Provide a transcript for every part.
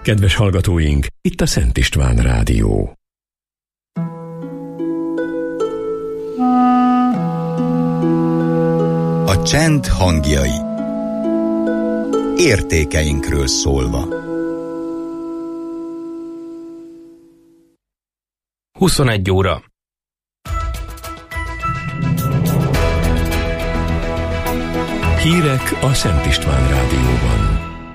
Kedves hallgatóink, itt a Szent István Rádió. A csend hangjai. Értékeinkről szólva. 21 óra. Hírek a Szent István Rádióban.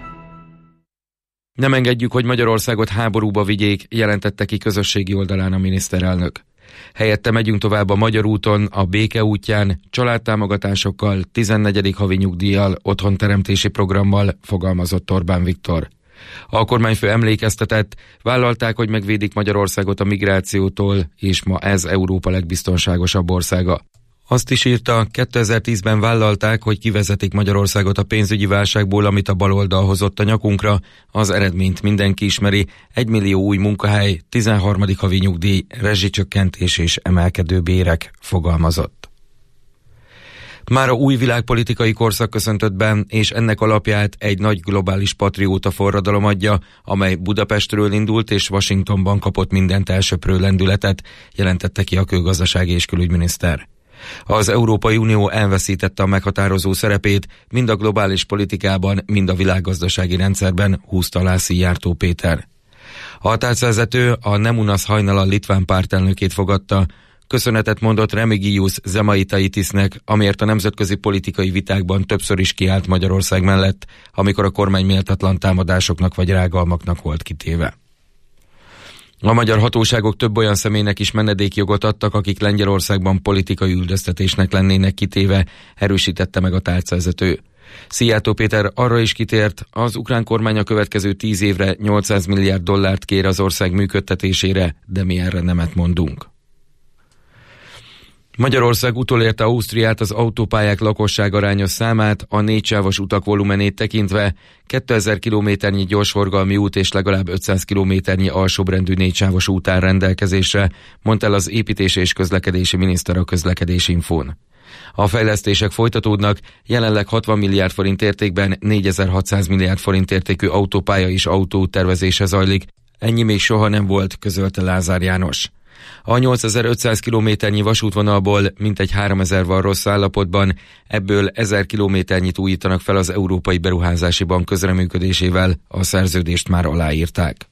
Nem engedjük, hogy Magyarországot háborúba vigyék, jelentette ki közösségi oldalán a miniszterelnök. Helyette megyünk tovább a Magyar úton, a béke útján, családtámogatásokkal, 14. havi nyugdíjjal, otthonteremtési programmal, fogalmazott Orbán Viktor. A kormányfő emlékeztetett, vállalták, hogy megvédik Magyarországot a migrációtól, és ma ez Európa legbiztonságosabb országa. Azt is írta, 2010-ben vállalták, hogy kivezetik Magyarországot a pénzügyi válságból, amit a baloldal hozott a nyakunkra. Az eredményt mindenki ismeri, 1 millió új munkahely, 13. havi nyugdíj, rezsicsökkentés és emelkedő bérek, fogalmazott. Mára új világpolitikai korszak köszöntött be, és ennek alapját egy nagy globális patrióta forradalom adja, amely Budapestről indult és Washingtonban kapott mindent elsöprő lendületet, jelentette ki a külgazdasági és külügyminiszter. Az Európai Unió elveszítette a meghatározó szerepét mind a globális politikában, mind a világgazdasági rendszerben, húzta alá Szijjártó Péter. A tárcavezető a Nemunas hajnala litván pártelnökét fogadta, köszönetet mondott Remigius Žemaitaitisnek, amiért a nemzetközi politikai vitákban többször is kiállt Magyarország mellett, amikor a kormány méltatlan támadásoknak vagy rágalmaknak volt kitéve. A magyar hatóságok több olyan személynek is menedékjogot adtak, akik Lengyelországban politikai üldöztetésnek lennének kitéve, erősítette meg a tárcavezető. Szijjártó Péter arra is kitért, az ukrán kormány a következő 10 évre 800 milliárd dollárt kér az ország működtetésére, de mi erre nemet mondunk. Magyarország utolérte Ausztriát az autópályák lakosságarányos számát, a 4-sávos utak volumenét tekintve, 2000 kilométernyi gyorsforgalmi út és legalább 500 kilométernyi alsóbrendű 4-sávos út áll rendelkezésre, mondta el az építési és közlekedési miniszter a Közlekedési Infón. A fejlesztések folytatódnak, jelenleg 60 milliárd forint értékben 4600 milliárd forint értékű autópálya és autóút tervezése zajlik, ennyi még soha nem volt, közölte Lázár János. A 8500 kilométernyi vasútvonalból mintegy 3000 van rossz állapotban, ebből 1000 kilométernyit újítanak fel az Európai Beruházási Bank közreműködésével, a szerződést már aláírták.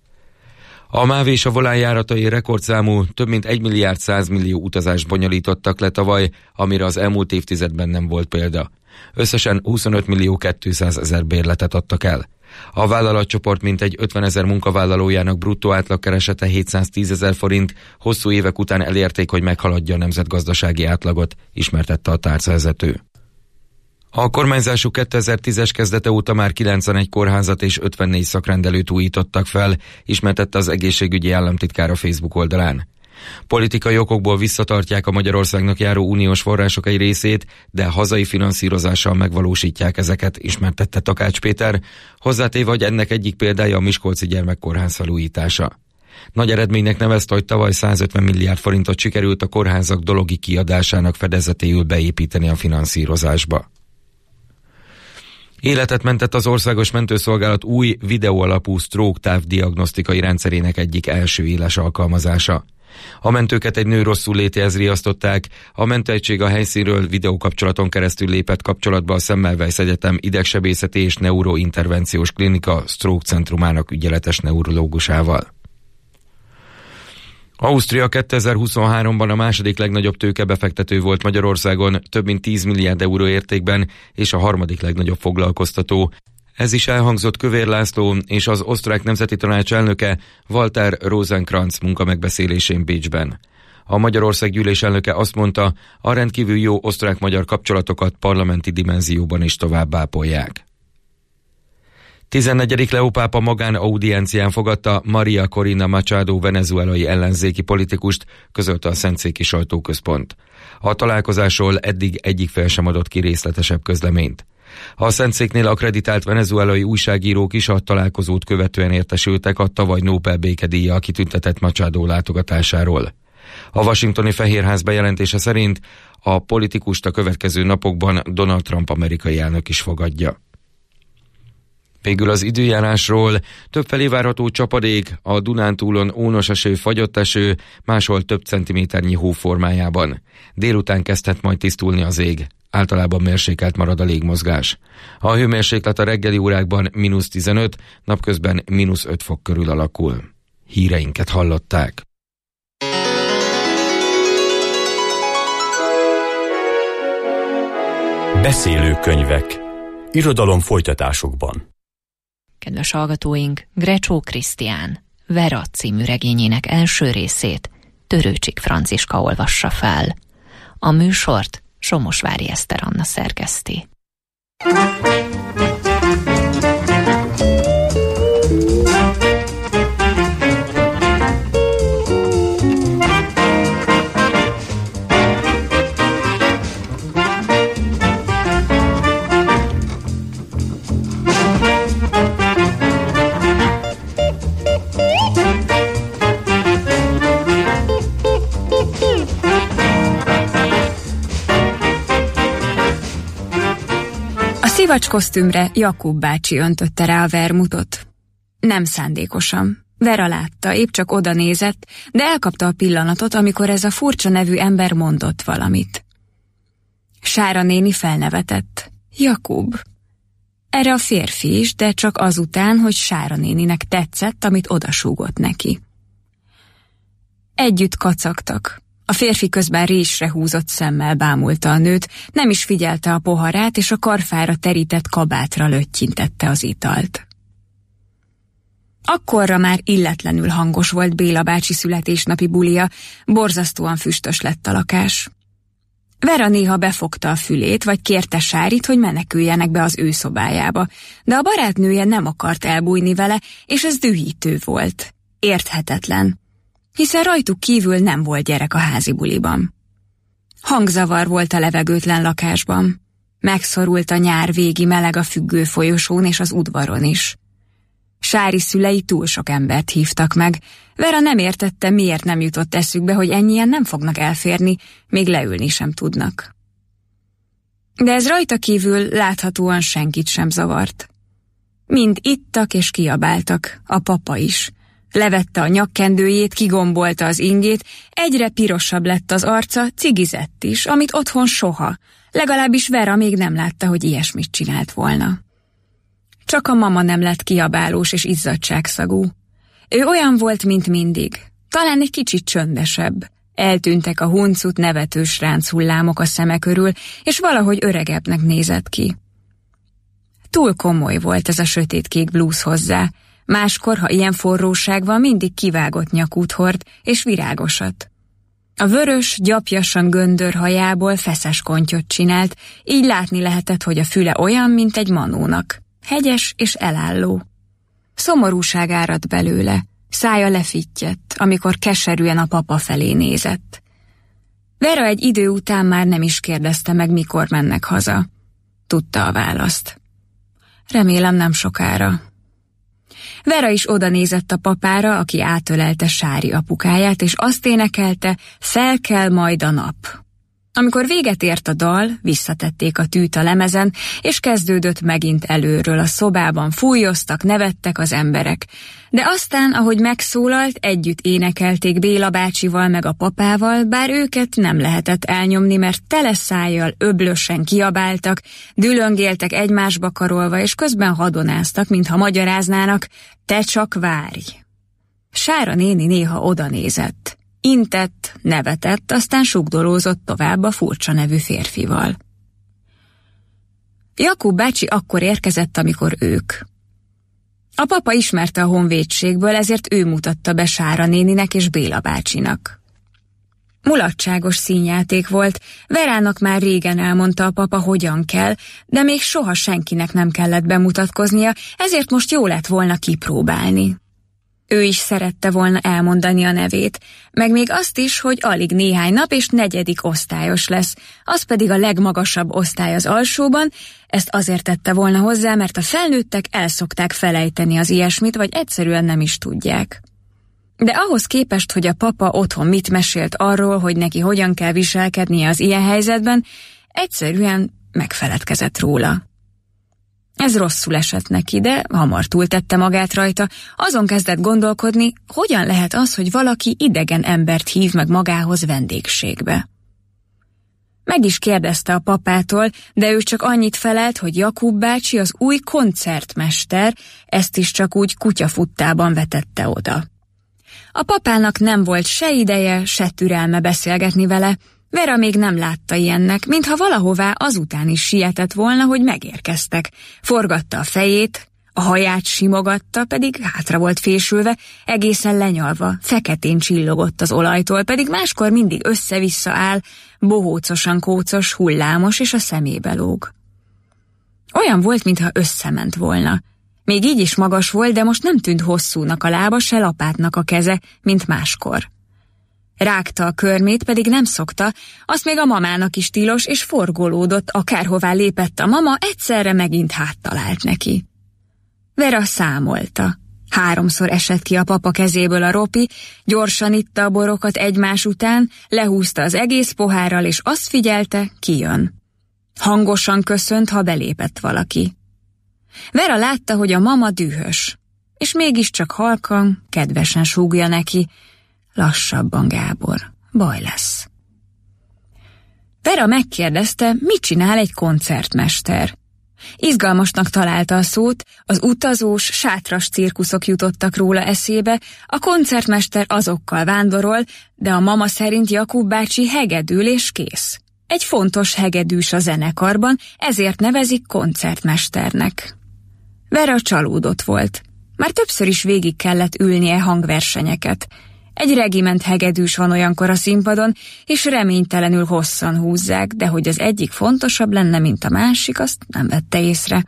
A MÁV és a Volán járatai rekordszámú, több mint 1 milliárd 100 millió utazást bonyolítottak le tavaly, amire az elmúlt évtizedben nem volt példa. Összesen 25 millió 200 ezer bérletet adtak el. A vállalatcsoport mintegy 50 ezer munkavállalójának bruttó átlagkeresete 710 ezer forint, hosszú évek után elérték, hogy meghaladja a nemzetgazdasági átlagot, ismertette a tárcavezető. A kormányzásuk 2010-es kezdete óta már 91 kórházat és 54 szakrendelőt újítottak fel, ismertette az egészségügyi államtitkár a Facebook oldalán. Politikai okokból visszatartják a Magyarországnak járó uniós források egy részét, de hazai finanszírozással megvalósítják ezeket, ismertette Takács Péter, hozzátéve, hogy ennek egyik példája a Miskolci gyermekkórház felújítása. Nagy eredménynek nevezte, hogy tavaly 150 milliárd forintot sikerült a kórházak dologi kiadásának fedezetéül beépíteni a finanszírozásba. Életet mentett az Országos Mentőszolgálat új videóalapú stroke távdiagnosztikai rendszerének egyik első éles alkalmazása. A mentőket egy nő rosszul létéhez riasztották, a mentőegység a helyszínről videókapcsolaton keresztül lépett kapcsolatba a Semmelweis Egyetem idegsebészeti és neurointervenciós klinika stroke centrumának ügyeletes neurológusával. Ausztria 2023-ban a második legnagyobb tőkebefektető volt Magyarországon, több mint 10 milliárd euró értékben, és a harmadik legnagyobb foglalkoztató. Ez is elhangzott Kövér László és az Osztrák Nemzeti Tanács elnöke Walter Rosenkrantz munkamegbeszélésén Bécsben. A Magyarország Gyűlés elnöke azt mondta, a rendkívül jó osztrák-magyar kapcsolatokat parlamenti dimenzióban is tovább ápolják. 14. Leó pápa magánaudiencián fogadta Maria Corina Machado venezuelai ellenzéki politikust, közölte a Szentszéki Sajtóközpont. A találkozásról eddig egyik fél sem adott ki részletesebb közleményt. A Szentszéknél akkreditált venezuelai újságírók is a találkozót követően értesültek a tavaly Nobel békedíjjal kitüntetett Machado látogatásáról. A washingtoni Fehérház bejelentése szerint a politikust a következő napokban Donald Trump amerikai elnök is fogadja. Végül az időjárásról: többfelé várható csapadék, a Dunántúlon ónos eső, fagyott eső, máshol több centiméternyi hó formájában. Délután kezdhet majd tisztulni az ég. Általában mérsékelt marad a légmozgás. A hőmérséklet a reggeli órákban -15, napközben -5 fok körül alakul. Híreinket hallották. Beszélőkönyvek. Irodalom folytatásokban. Kedves hallgatóink, Grecsó Krisztián, Vera című regényének első részét Törőcsik Franciska olvassa fel. A műsort Somosvári Eszter Anna szerkeszti. Szivacskosztümre Jakub bácsi öntötte rá a vermutot. Nem szándékosan. Vera látta, épp csak oda nézett, de elkapta a pillanatot, amikor ez a furcsa nevű ember mondott valamit. Sára néni felnevetett. Jakub. Erre a férfi is, de csak azután, hogy Sára néninek tetszett, amit odasúgott neki. Együtt kacagtak. A férfi közben résre húzott szemmel bámulta a nőt, nem is figyelte a poharát, és a karfára terített kabátra löttyintette az italt. Akkorra már illetlenül hangos volt Béla bácsi születésnapi bulia, borzasztóan füstös lett a lakás. Vera néha befogta a fülét, vagy kérte Sárit, hogy meneküljenek be az ő szobájába, de a barátnője nem akart elbújni vele, és ez dühítő volt. Érthetetlen. Hiszen rajtuk kívül nem volt gyerek a házi buliban. Hangzavar volt a levegőtlen lakásban. Megszorult a nyár végi meleg a függő folyosón és az udvaron is. Sári szülei túl sok embert hívtak meg. Vera nem értette, miért nem jutott eszükbe, hogy ennyien nem fognak elférni, még leülni sem tudnak. De ez rajta kívül láthatóan senkit sem zavart. Mind ittak és kiabáltak, a papa is. Levette a nyakkendőjét, kigombolta az ingét, egyre pirosabb lett az arca, cigizett is, amit otthon soha. Legalábbis Vera még nem látta, hogy ilyesmit csinált volna. Csak a mama nem lett kiabálós és izzadságszagú. Ő olyan volt, mint mindig, talán egy kicsit csöndesebb. Eltűntek a huncut, nevetős ránchullámok a szeme körül, és valahogy öregebbnek nézett ki. Túl komoly volt ez a sötétkék blúz hozzá. Máskor, ha ilyen forróság van, mindig kivágott nyakút hord, és virágosat. A vörös, gyapjasan göndör hajából feszes kontyot csinált, így látni lehetett, hogy a füle olyan, mint egy manónak. Hegyes és elálló. Szomorúság árad belőle, szája lefittyett, amikor keserűen a papa felé nézett. Vera egy idő után már nem is kérdezte meg, mikor mennek haza. Tudta a választ. Remélem nem sokára. Vera is oda nézett a papára, aki átölelte Sári apukáját, és azt énekelte, fel kell majd a nap. Amikor véget ért a dal, visszatették a tűt a lemezen, és kezdődött megint előről a szobában, fújoztak, nevettek az emberek. De aztán, ahogy megszólalt, együtt énekelték Béla bácsival meg a papával, bár őket nem lehetett elnyomni, mert tele szájjal öblösen kiabáltak, dülöngéltek egymásba karolva, és közben hadonáztak, mintha magyaráznának, te csak várj. Sára néni néha odanézett. Intett, nevetett, aztán sugdolózott tovább a furcsa nevű férfival. Jakub bácsi akkor érkezett, amikor ők. A papa ismerte a honvédségből, ezért ő mutatta be Sára néninek és Béla bácsinak. Mulatságos színjáték volt, Verának már régen elmondta a papa, hogyan kell, de még soha senkinek nem kellett bemutatkoznia, ezért most jó lett volna kipróbálni. Ő is szerette volna elmondani a nevét, meg még azt is, hogy alig néhány nap és 4. osztályos lesz, az pedig a legmagasabb osztály az alsóban, ezt azért tette volna hozzá, mert a felnőttek elszokták felejteni az ilyesmit, vagy egyszerűen nem is tudják. De ahhoz képest, hogy a papa otthon mit mesélt arról, hogy neki hogyan kell viselkednie az ilyen helyzetben, egyszerűen megfeledkezett róla. Ez rosszul esett neki, de hamar túltette magát rajta, azon kezdett gondolkodni, hogyan lehet az, hogy valaki idegen embert hív meg magához vendégségbe. Meg is kérdezte a papától, de ő csak annyit felelt, hogy Jakub bácsi az új koncertmester, ezt is csak úgy kutyafuttában vetette oda. A papának nem volt se ideje, se türelme beszélgetni vele, Vera még nem látta ilyennek, mintha valahová azután is sietett volna, hogy megérkeztek. Forgatta a fejét, a haját simogatta, pedig hátra volt fésülve, egészen lenyalva, feketén csillogott az olajtól, pedig máskor mindig össze-vissza áll, bohócosan kócos, hullámos, és a szemébe lóg. Olyan volt, mintha összement volna. Még így is magas volt, de most nem tűnt hosszúnak a lába, se lapátnak a keze, mint máskor. Rágta a körmét, pedig nem szokta, azt még a mamának is tilos, és forgolódott, akárhová lépett a mama, egyszerre megint háttalált neki. Vera számolta. 3-szor esett ki a papa kezéből a ropi, gyorsan itta a borokat egymás után, lehúzta az egész pohárral, és azt figyelte, ki jön. Hangosan köszönt, ha belépett valaki. Vera látta, hogy a mama dühös, és mégiscsak halkan, kedvesen súgja neki, lassabban, Gábor, baj lesz. Vera megkérdezte, mit csinál egy koncertmester. Izgalmasnak találta a szót, az utazós, sátras cirkuszok jutottak róla eszébe, a koncertmester azokkal vándorol, de a mama szerint Jakub bácsi hegedül és kész. Egy fontos hegedűs a zenekarban, ezért nevezik koncertmesternek. Vera csalódott volt. Már többször is végig kellett ülnie hangversenyeket. Egy regiment hegedűs van olyankor a színpadon, és reménytelenül hosszan húzzák, de hogy az egyik fontosabb lenne, mint a másik, azt nem vette észre.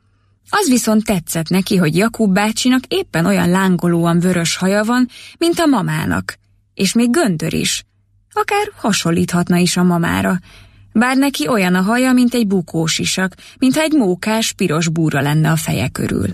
Az viszont tetszett neki, hogy Jakub bácsinak éppen olyan lángolóan vörös haja van, mint a mamának, és még göndör is. Akár hasonlíthatna is a mamára, bár neki olyan a haja, mint egy bukósisak, mintha egy mókás, piros búra lenne a feje körül.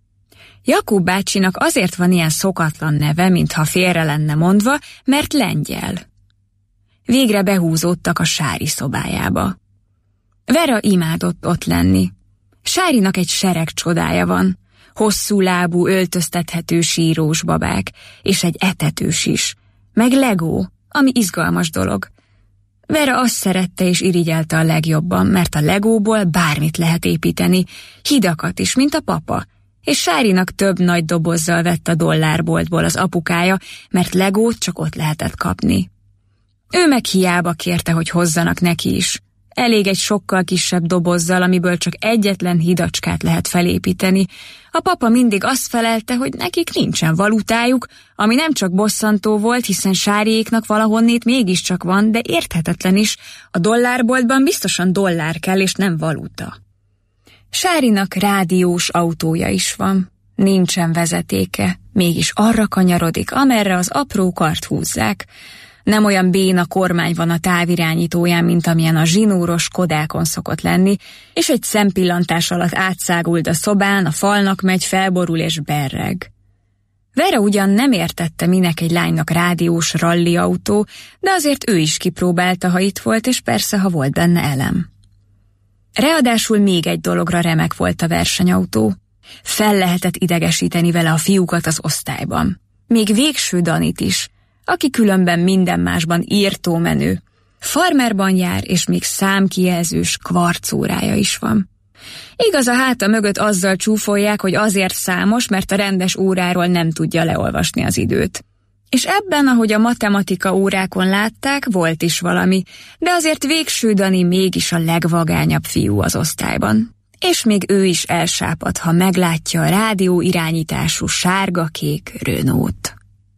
Jakub bácsinak azért van ilyen szokatlan neve, mintha félre lenne mondva, mert lengyel. Végre behúzódtak a Sári szobájába. Vera imádott ott lenni. Sárinak egy sereg csodája van, hosszú lábú, öltöztethető sírós babák, és egy etetős is, meg legó, ami izgalmas dolog. Vera azt szerette és irigyelte a legjobban, mert a legóból bármit lehet építeni, hidakat is, mint a papa, és Sárinak több nagy dobozzal vett a dollárboltból az apukája, mert legót csak ott lehetett kapni. Ő meg hiába kérte, hogy hozzanak neki is. Elég egy sokkal kisebb dobozzal, amiből csak egyetlen hidacskát lehet felépíteni. A papa mindig azt felelte, hogy nekik nincsen valutájuk, ami nem csak bosszantó volt, hiszen Sáriéknak valahonnét mégiscsak van, de érthetetlen is, a dollárboltban biztosan dollár kell, és nem valuta. Sárinak rádiós autója is van, nincsen vezetéke, mégis arra kanyarodik, amerre az apró kart húzzák. Nem olyan béna kormány van a távirányítóján, mint amilyen a zsinóros Kodákon szokott lenni, és egy szempillantás alatt átszáguld a szobán, a falnak megy, felborul és berreg. Vera ugyan nem értette, minek egy lánynak rádiós ralliautó, de azért ő is kipróbálta, ha itt volt, és persze, ha volt benne elem. Ráadásul még egy dologra remek volt a versenyautó. Fel lehetett idegesíteni vele a fiúkat az osztályban. Még Végső Danit is, aki különben minden másban írtó menő. Farmerban jár, és még számkijelzős kvarcórája is van. Igaz, a háta mögött azzal csúfolják, hogy azért számos, mert a rendes óráról nem tudja leolvasni az időt. És ebben, ahogy a matematika órákon látták, volt is valami, de azért Végső Dani mégis a legvagányabb fiú az osztályban. És még ő is elsápad, ha meglátja a rádió irányítású sárga-kék Renault-t.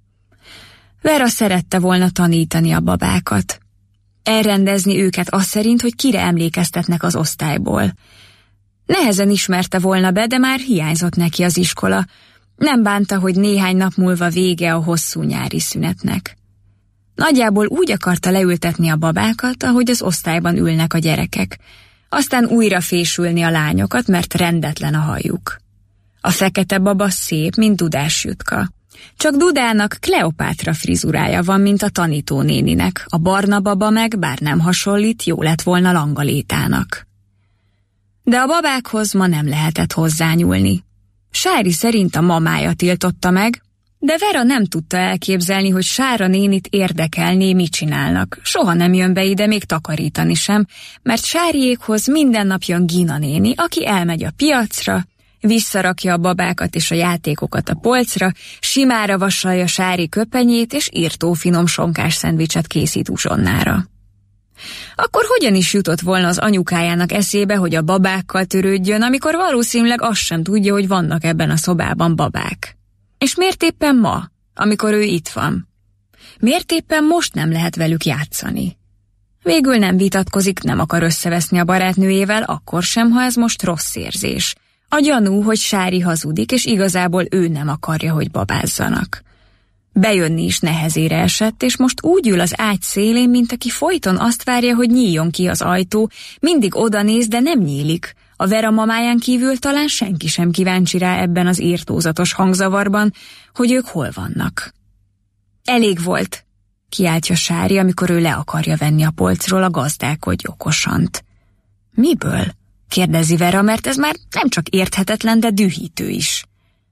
Vera szerette volna tanítani a babákat. Elrendezni őket az szerint, hogy kire emlékeztetnek az osztályból. Nehezen ismerte volna be, de már hiányzott neki az iskola. Nem bánta, hogy néhány nap múlva vége a hosszú nyári szünetnek. Nagyjából úgy akarta leültetni a babákat, ahogy az osztályban ülnek a gyerekek. Aztán újra fésülni a lányokat, mert rendetlen a hajuk. A fekete baba szép, mint Dudás Jutka. Csak Dudának Kleopátra frizurája van, mint a tanítónéninek, a barna baba meg, bár nem hasonlít, jó lett volna Langalétának. De a babákhoz ma nem lehetett hozzányúlni. Sári szerint a mamája tiltotta meg, de Vera nem tudta elképzelni, hogy Sára nénit érdekelné, mit csinálnak. Soha nem jön be ide még takarítani sem, mert Sáriékhoz minden nap jön Gina néni, aki elmegy a piacra, visszarakja a babákat és a játékokat a polcra, simára vasalja Sári köpenyét, és írtó finom sonkás szendvicset készít uzsonnára. Akkor hogyan is jutott volna az anyukájának eszébe, hogy a babákkal törődjön, amikor valószínűleg azt sem tudja, hogy vannak ebben a szobában babák? És miért éppen ma, amikor ő itt van? Miért éppen most nem lehet velük játszani? Végül nem vitatkozik, nem akar összeveszni a barátnőjével, akkor sem, ha ez most rossz érzés. A gyanú, hogy Sári hazudik, és igazából ő nem akarja, hogy babázzanak. Bejönni is nehezére esett, és most úgy ül az ágy szélén, mint aki folyton azt várja, hogy nyíljon ki az ajtó, mindig odanéz, de nem nyílik. A Vera mamáján kívül talán senki sem kíváncsi rá ebben az írtózatos hangzavarban, hogy ők hol vannak. Elég volt, kiáltja Sári, amikor ő le akarja venni a polcról a gazdálkodj okosant. Miből? Kérdezi Vera, mert ez már nem csak érthetetlen, de dühítő is.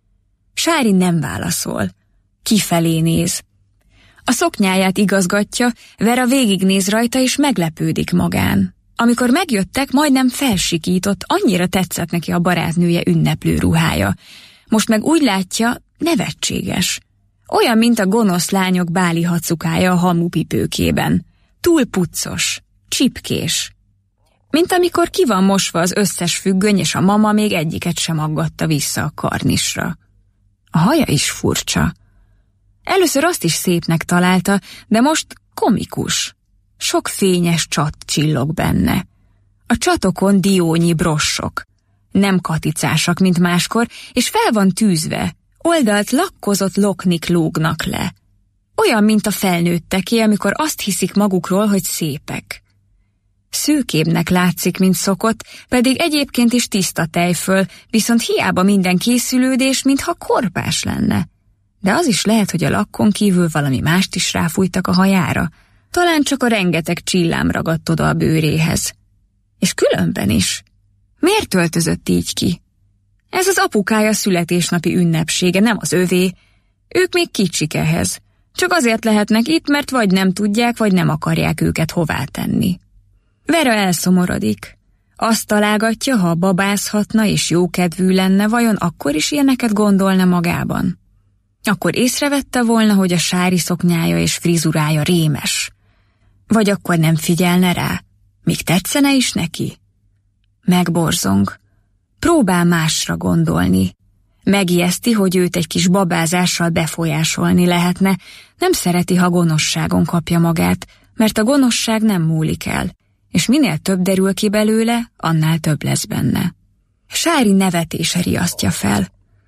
Sári nem válaszol. Kifelé néz. A szoknyáját igazgatja, Vera végignéz rajta és meglepődik magán. Amikor megjöttek, majdnem felsikított, annyira tetszett neki a barátnője ünneplő ruhája. Most meg úgy látja, nevetséges. Olyan, mint a gonosz lányok báli hacukája a hamupipőkében. Túl puccos, csipkés. Mint amikor ki van mosva az összes függöny, és a mama még egyiket sem aggatta vissza a karnisra. A haja is furcsa. Először azt is szépnek találta, de most komikus. Sok fényes csat csillog benne. A csatokon diónyi brossok. Nem katicásak, mint máskor, és fel van tűzve. Oldalt lakkozott loknik lógnak le. Olyan, mint a felnőtteké, amikor azt hiszik magukról, hogy szépek. Szőkébbnek látszik, mint szokott, pedig egyébként is tiszta tejföl, viszont hiába minden készülődés, mintha korpás lenne. De az is lehet, hogy a lakkon kívül valami mást is ráfújtak a hajára. Talán csak a rengeteg csillám ragadt oda a bőréhez. És különben is. Miért öltözött így ki? Ez az apukája születésnapi ünnepsége, nem az övé. Ők még kicsik ehhez. Csak azért lehetnek itt, mert vagy nem tudják, vagy nem akarják őket hová tenni. Vera elszomorodik. Azt találgatja, ha babázhatna és jókedvű lenne, vajon akkor is ilyeneket gondolna magában? Akkor észrevette volna, hogy a Sári szoknyája és frizurája rémes. Vagy akkor nem figyelne rá, míg tetszene is neki? Megborzong. Próbál másra gondolni. Megijeszti, hogy őt egy kis babázással befolyásolni lehetne. Nem szereti, ha gonoszságon kapja magát, mert a gonoszság nem múlik el, és minél több derül ki belőle, annál több lesz benne. Sári nevetése riasztja fel.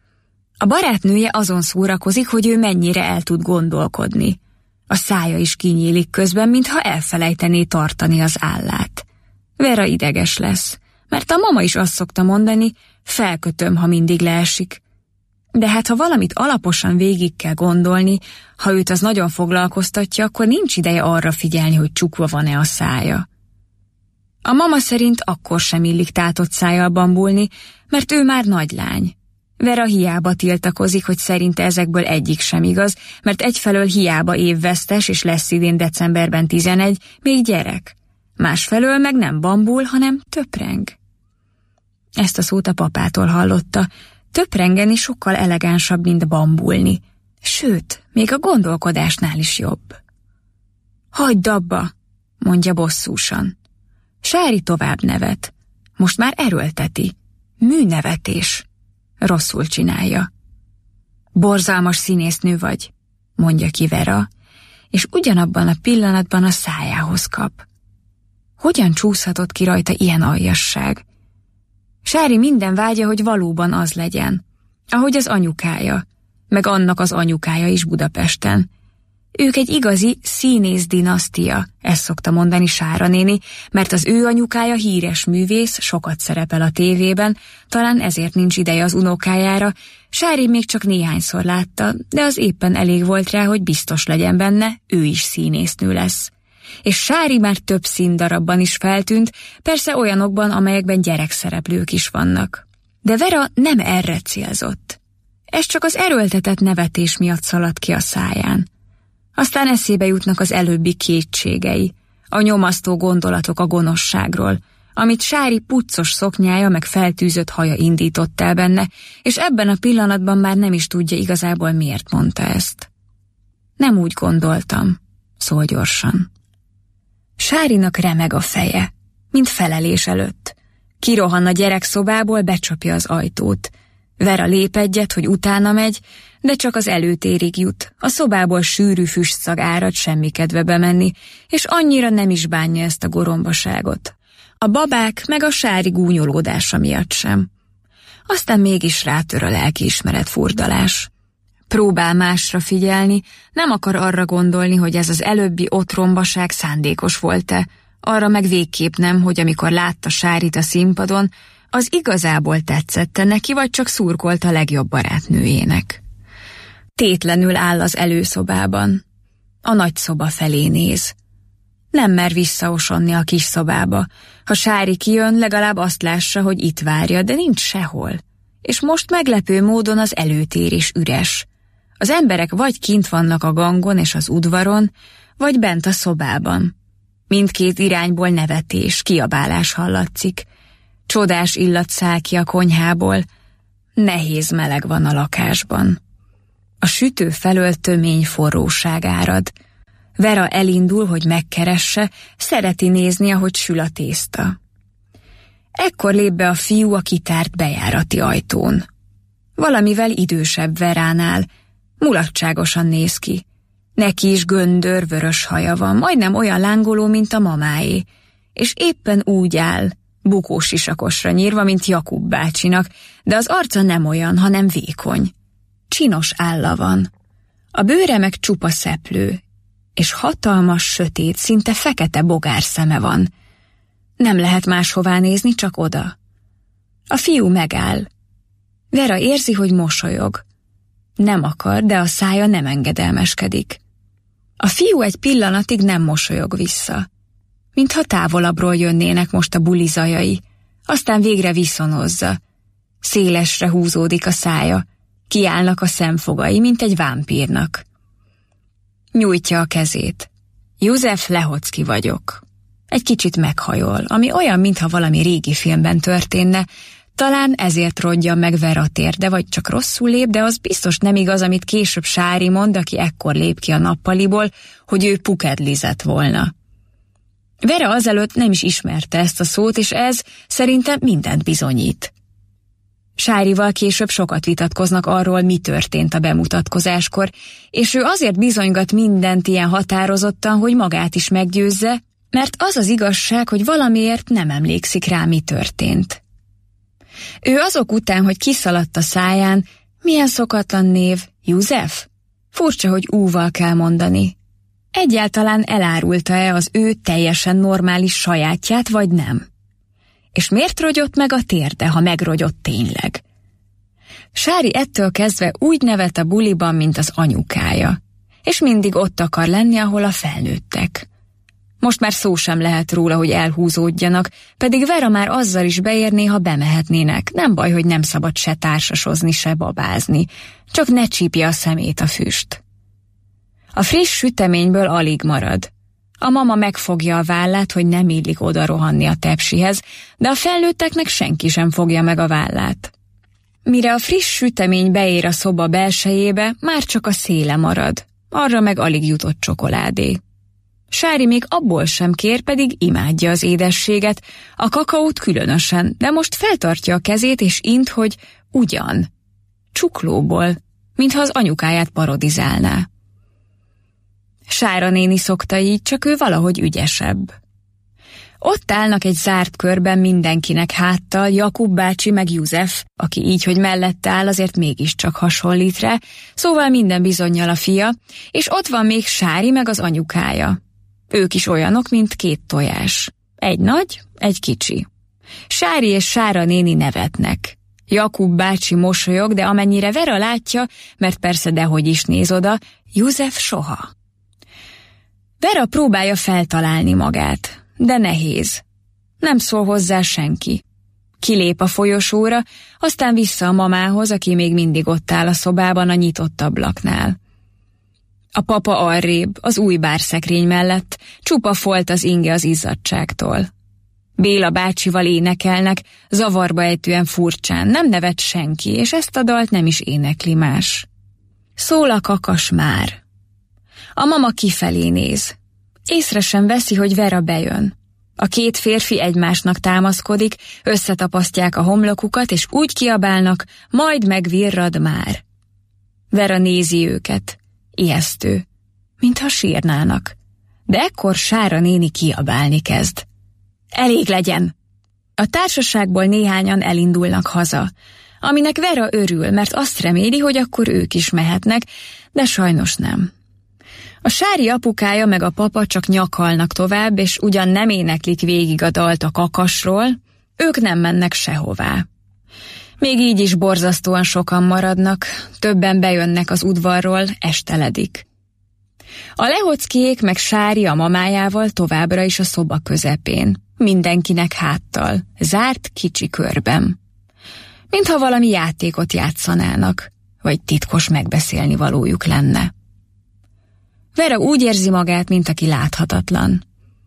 A barátnője azon szórakozik, hogy ő mennyire el tud gondolkodni. A szája is kinyílik közben, mintha elfelejtené tartani az állát. Vera ideges lesz, mert a mama is azt szokta mondani, felkötöm, ha mindig leesik. De hát ha valamit alaposan végig kell gondolni, ha őt az nagyon foglalkoztatja, akkor nincs ideje arra figyelni, hogy csukva van-e a szája. A mama szerint akkor sem illik tátott szájjal bambulni, mert ő már nagy lány. Vera hiába tiltakozik, hogy szerinte ezekből egyik sem igaz, mert egyfelől hiába évvesztes, és lesz idén decemberben 11, még gyerek. Másfelől meg nem bambul, hanem töpreng. Ezt a szót a papától hallotta. Töprengeni sokkal elegánsabb, mint bambulni. Sőt, még a gondolkodásnál is jobb. Hagyd abba, mondja bosszúsan. Sári tovább nevet. Most már erőlteti. Műnevetés. Rosszul csinálja. Borzalmas színésznő vagy, mondja ki Vera, és ugyanabban a pillanatban a szájához kap. Hogyan csúszhatott ki rajta ilyen aljasság? Sári minden vágya, hogy valóban az legyen, ahogy az anyukája, meg annak az anyukája is Budapesten. Ők egy igazi színész dinasztia, ezt szokta mondani Sára néni, mert az ő anyukája híres művész, sokat szerepel a tévében, talán ezért nincs ideje az unokájára. Sári még csak néhányszor látta, de az éppen elég volt rá, hogy biztos legyen benne, ő is színésznő lesz. és Sári már több színdarabban is feltűnt, persze olyanokban, amelyekben gyerekszereplők is vannak. De Vera nem erre célzott. Ez csak az erőltetett nevetés miatt szaladt ki a száján. Aztán eszébe jutnak az előbbi kétségei, a nyomasztó gondolatok a gonoszságról, amit Sári puccos szoknyája meg feltűzött haja indított el benne, és ebben a pillanatban már nem is tudja igazából, miért mondta ezt. Nem úgy gondoltam, szól gyorsan. Sárinak remeg a feje, mint felelés előtt. Kirohan a gyerekszobából, becsapja az ajtót. Vera lép egyet, hogy utána megy, de csak az előtérig jut. A szobából sűrű füstszag árad, semmi kedve bemenni, és annyira nem is bánja ezt a gorombaságot. A babák meg a Sári gúnyolódása miatt sem. Aztán mégis rátör a lelkiismeret furdalás. Próbál másra figyelni, nem akar arra gondolni, hogy ez az előbbi otrombaság szándékos volt-e, arra meg végképp nem, hogy amikor látta Sárit a színpadon, az igazából tetszette neki, vagy csak szurkolt a legjobb barátnőjének. Tétlenül áll az előszobában. A nagy szoba felé néz. Nem mer visszaosonni a kis szobába. Ha Sári kijön, legalább azt lássa, hogy itt várja, de nincs sehol. És most meglepő módon az előtér is üres. Az emberek vagy kint vannak a gangon és az udvaron, vagy bent a szobában. Mindkét irányból nevetés, kiabálás hallatszik. Csodás illat száll ki a konyhából. Nehéz meleg van a lakásban. A sütő felől tömény forróság árad. Vera elindul, hogy megkeresse, szereti nézni, ahogy sül a tészta. Ekkor lép be a fiú a kitárt bejárati ajtón. Valamivel idősebb Veránál, mulatságosan néz ki. Neki is göndör, vörös haja van, majdnem olyan lángoló, mint a mamáé, és éppen úgy áll, bukós sisakosra nyírva, mint Jakub bácsinak, de az arca nem olyan, hanem vékony. Csinos álla van. A bőre meg csupa szeplő, és hatalmas, sötét, szinte fekete bogár szeme van. Nem lehet máshová nézni, csak oda. A fiú megáll. Vera érzi, hogy mosolyog. Nem akar, de a szája nem engedelmeskedik. A fiú egy pillanatig nem mosolyog vissza. Mintha távolabbról jönnének most a buli zajai, aztán végre viszonozza. Szélesre húzódik a szája, kiállnak a szemfogai, mint egy vámpírnak. Nyújtja a kezét. József Lehocki vagyok. Egy kicsit meghajol, ami olyan, mintha valami régi filmben történne, talán ezért rodja meg Vera térde, vagy csak rosszul lép, de az biztos nem igaz, amit később Sári mond, aki ekkor lép ki a nappaliból, hogy ő pukedlizett volna. Vera azelőtt nem is ismerte ezt a szót, és ez szerintem mindent bizonyít. Sárival később sokat vitatkoznak arról, mi történt a bemutatkozáskor, és ő azért bizonygat mindent ilyen határozottan, hogy magát is meggyőzze, mert az az igazság, hogy valamiért nem emlékszik rá, mi történt. Ő azok után, hogy kiszaladt a száján, milyen szokatlan név, József? Furcsa, hogy úval kell mondani. Egyáltalán elárulta-e az ő teljesen normális sajátját, vagy nem? És miért rogyott meg a térde, ha megrogyott tényleg? Sári ettől kezdve úgy nevet a buliban, mint az anyukája, és mindig ott akar lenni, ahol a felnőttek. Most már szó sem lehet róla, hogy elhúzódjanak, pedig Vera már azzal is beérné, ha bemehetnének. Nem baj, hogy nem szabad se társasozni, se babázni, csak ne csípje a szemét a füst. A friss süteményből alig marad. A mama megfogja a vállát, hogy nem illik oda rohanni a tepsihez, de a felnőtteknek senki sem fogja meg a vállát. Mire a friss sütemény beér a szoba belsejébe, már csak a széle marad, arra meg alig jutott csokoládé. Sári még abból sem kér, pedig imádja az édességet, a kakaót különösen, de most feltartja a kezét és int, hogy ugyan, csuklóból, mintha az anyukáját parodizálná. Sára néni szokta így, csak ő valahogy ügyesebb. Ott állnak egy zárt körben mindenkinek háttal, Jakub bácsi meg József, aki így, hogy mellette áll, azért mégiscsak hasonlít rá, szóval minden bizonnyal a fia, és ott van még Sári meg az anyukája. Ők is olyanok, mint két tojás. Egy nagy, egy kicsi. Sári és Sára néni nevetnek. Jakub bácsi mosolyog, de amennyire Vera látja, mert persze dehogy is néz oda, József soha. Vera próbálja feltalálni magát, de nehéz. Nem szól hozzá senki. Kilép a folyosóra, aztán vissza a mamához, aki még mindig ott áll a szobában a nyitott ablaknál. A papa arrébb, az új bárszekrény mellett, csupa folt az inge az izzadságtól. Béla bácsival énekelnek, zavarba ejtően furcsán, nem nevet senki, és ezt a dalt nem is énekli más. Szól a kakas már. A mama kifelé néz. Észre sem veszi, hogy Vera bejön. A két férfi egymásnak támaszkodik, összetapasztják a homlokukat, és úgy kiabálnak, majd megvirrad már. Vera nézi őket. Ijesztő, mintha sírnának. De ekkor Sára néni kiabálni kezd. Elég legyen! A társaságból néhányan elindulnak haza, aminek Vera örül, mert azt reméli, hogy akkor ők is mehetnek, de sajnos nem. A Sári apukája meg a papa csak nyakalnak tovább, és ugyan nem éneklik végig a dalt a kakasról, ők nem mennek sehová. Még így is borzasztóan sokan maradnak, többen bejönnek az udvarról, esteledik. A Lehockiék meg Sári a mamájával továbbra is a szoba közepén, mindenkinek háttal, zárt kicsi körben. Mintha valami játékot játszanának, vagy titkos megbeszélni valójuk lenne. Vera úgy érzi magát, mint aki láthatatlan.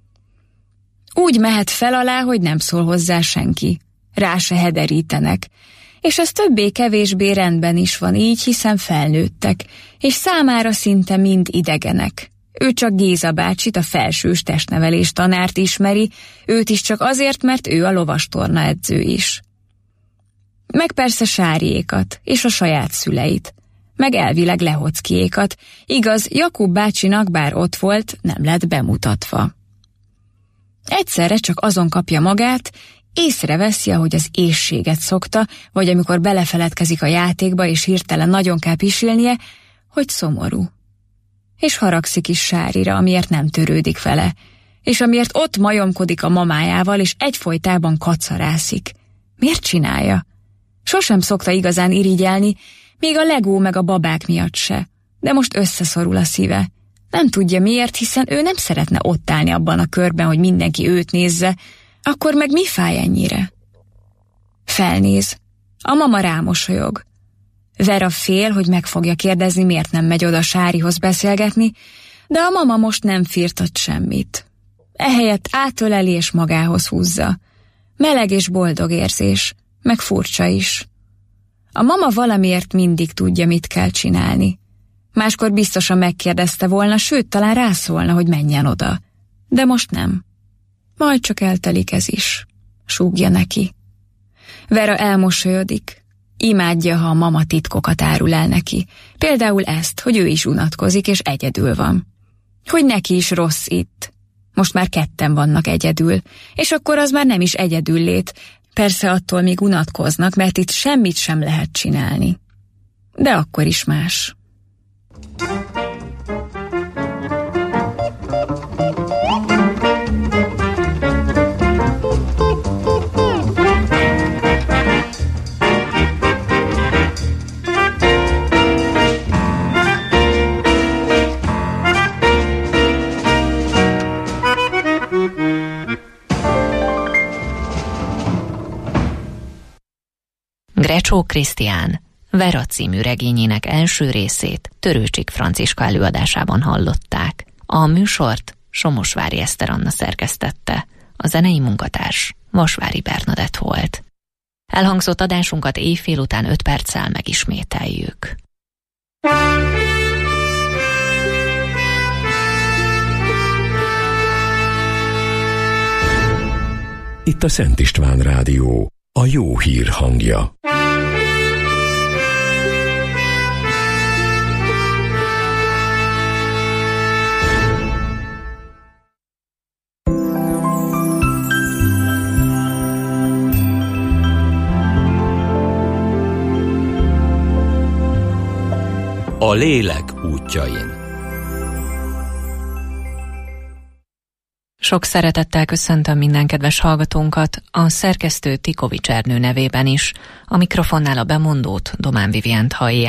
Úgy mehet fel alá, hogy nem szól hozzá senki, rá se hederítenek, és ez többé-kevésbé rendben is van így, hiszen felnőttek, és számára szinte mind idegenek. Ő csak Géza bácsit, a felsős testnevelés tanárt ismeri, őt is csak azért, mert ő a lovastorna edző is. Meg persze Sáriékat, és a saját szüleit, meg elvileg Lehockiékat, igaz, Jakub bácsinak bár ott volt, nem lett bemutatva. Egyszerre csak azon kapja magát, észreveszi, ahogy az éhséget szokta, vagy amikor belefeledkezik a játékba, és hirtelen nagyon kell pisilnie, hogy szomorú. És haragszik is Sárira, amiért nem törődik vele, és amiért ott majomkodik a mamájával, és egyfolytában kacarászik. Miért csinálja? Sosem szokta igazán irigyelni, még a legó meg a babák miatt se, de most összeszorul a szíve. Nem tudja miért, hiszen ő nem szeretne ott állni abban a körben, hogy mindenki őt nézze, akkor meg mi fáj ennyire? Felnéz. A mama rámosolyog. Vera fél, hogy meg fogja kérdezni, miért nem megy oda Sárihoz beszélgetni, de a mama most nem firtat semmit. Ehelyett átöleli és magához húzza. Meleg és boldog érzés, meg furcsa is. A mama valamiért mindig tudja, mit kell csinálni. Máskor biztosan megkérdezte volna, sőt, talán rászólna, hogy menjen oda. De most nem. Majd csak eltelik ez is, súgja neki. Vera elmosolyodik. Imádja, ha a mama titkokat árul el neki. Például ezt, hogy ő is unatkozik és egyedül van. Hogy neki is rossz itt. Most már ketten vannak egyedül, és akkor az már nem is egyedüllét. Persze attól még unatkoznak, mert itt semmit sem lehet csinálni. De akkor is más. Grecsó Krisztián, Vera című regényének első részét Törőcsik Franciska előadásában hallották. A műsort Somosvári Eszter Anna szerkesztette, a zenei munkatárs Vasvári Bernadett volt. Elhangzott adásunkat éjfél után 5 perccel megismételjük. Itt a Szent István Rádió, a jó hír hangja. A lélek útjain. Sok szeretettel köszöntöm minden kedves hallgatónkat, a szerkesztő Tikovics Ernő nevében is, a mikrofonnál a bemondót, Domán Vivient hallják.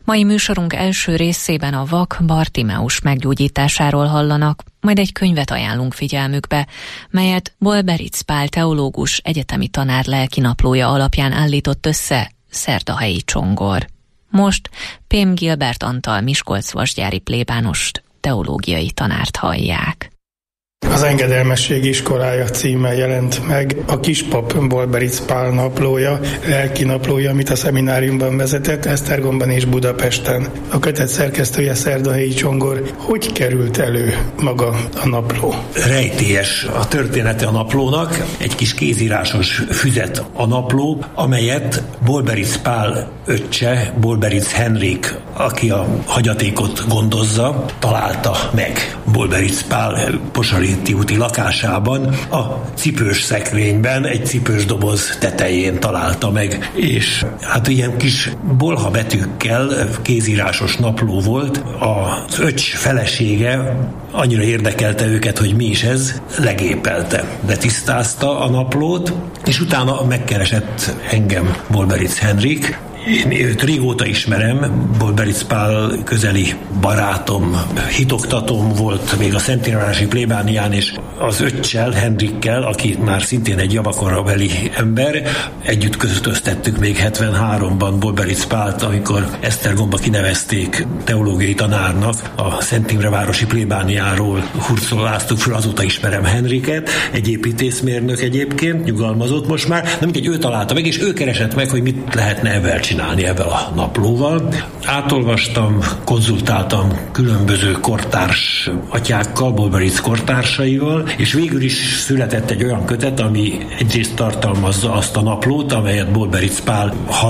Mai műsorunk első részében a vak Bartimeus meggyógyításáról hallanak, majd egy könyvet ajánlunk figyelmükbe, melyet Bolberic Pál teológus egyetemi tanár lelkinaplója alapján állított össze Szerdahelyi Csongor. Most Pém Gilbert Antal miskolcvasgyári plébánost, teológiai tanárt hallják. Az Engedelmességi Iskolája címmel jelent meg a kispap Bolberic Pál naplója, lelki naplója, amit a szemináriumban vezetett, Esztergomban és Budapesten. A kötet szerkesztője Szerdahelyi Csongor. Hogy került elő maga a napló? Rejtélyes a története a naplónak, egy kis kézírásos füzet a napló, amelyet Bolberic Pál öccse, Bolberic Henrik, aki a hagyatékot gondozza, találta meg. Bolberic Pál Posaréti úti lakásában, a cipős szekrényben, egy cipős doboz tetején találta meg, és hát ilyen kis bolha betűkkel kézírásos napló volt. Az öcs felesége annyira érdekelte őket, hogy mi is ez, legépelte, letisztázta a naplót, és utána megkeresett engem Bolberic Henrik. Én őt régóta ismerem, Bolberic Pál közeli barátom, hitoktatom volt még a Szentírvárosi plébánián, és az öccsel, Henrikkel, aki már szintén egy javakorabeli ember, együtt közötöztettük még 73-ban Bolberic Pált, amikor Esztergomba kinevezték teológiai tanárnak, a Szentimrevárosi plébániáról hurcoláztuk föl, azóta ismerem Henriket, egy építészmérnök egyébként, nyugalmazott most már, de mindegy, ő találta meg, és ő keresett meg, hogy mit lehetne ebben csinálni ebben a naplóval. Átolvastam, konzultáltam különböző kortárs atyákkal, Bolberic kortársaival, és végül is született egy olyan kötet, ami egyrészt tartalmazza azt a naplót, amelyet Bolberic Pál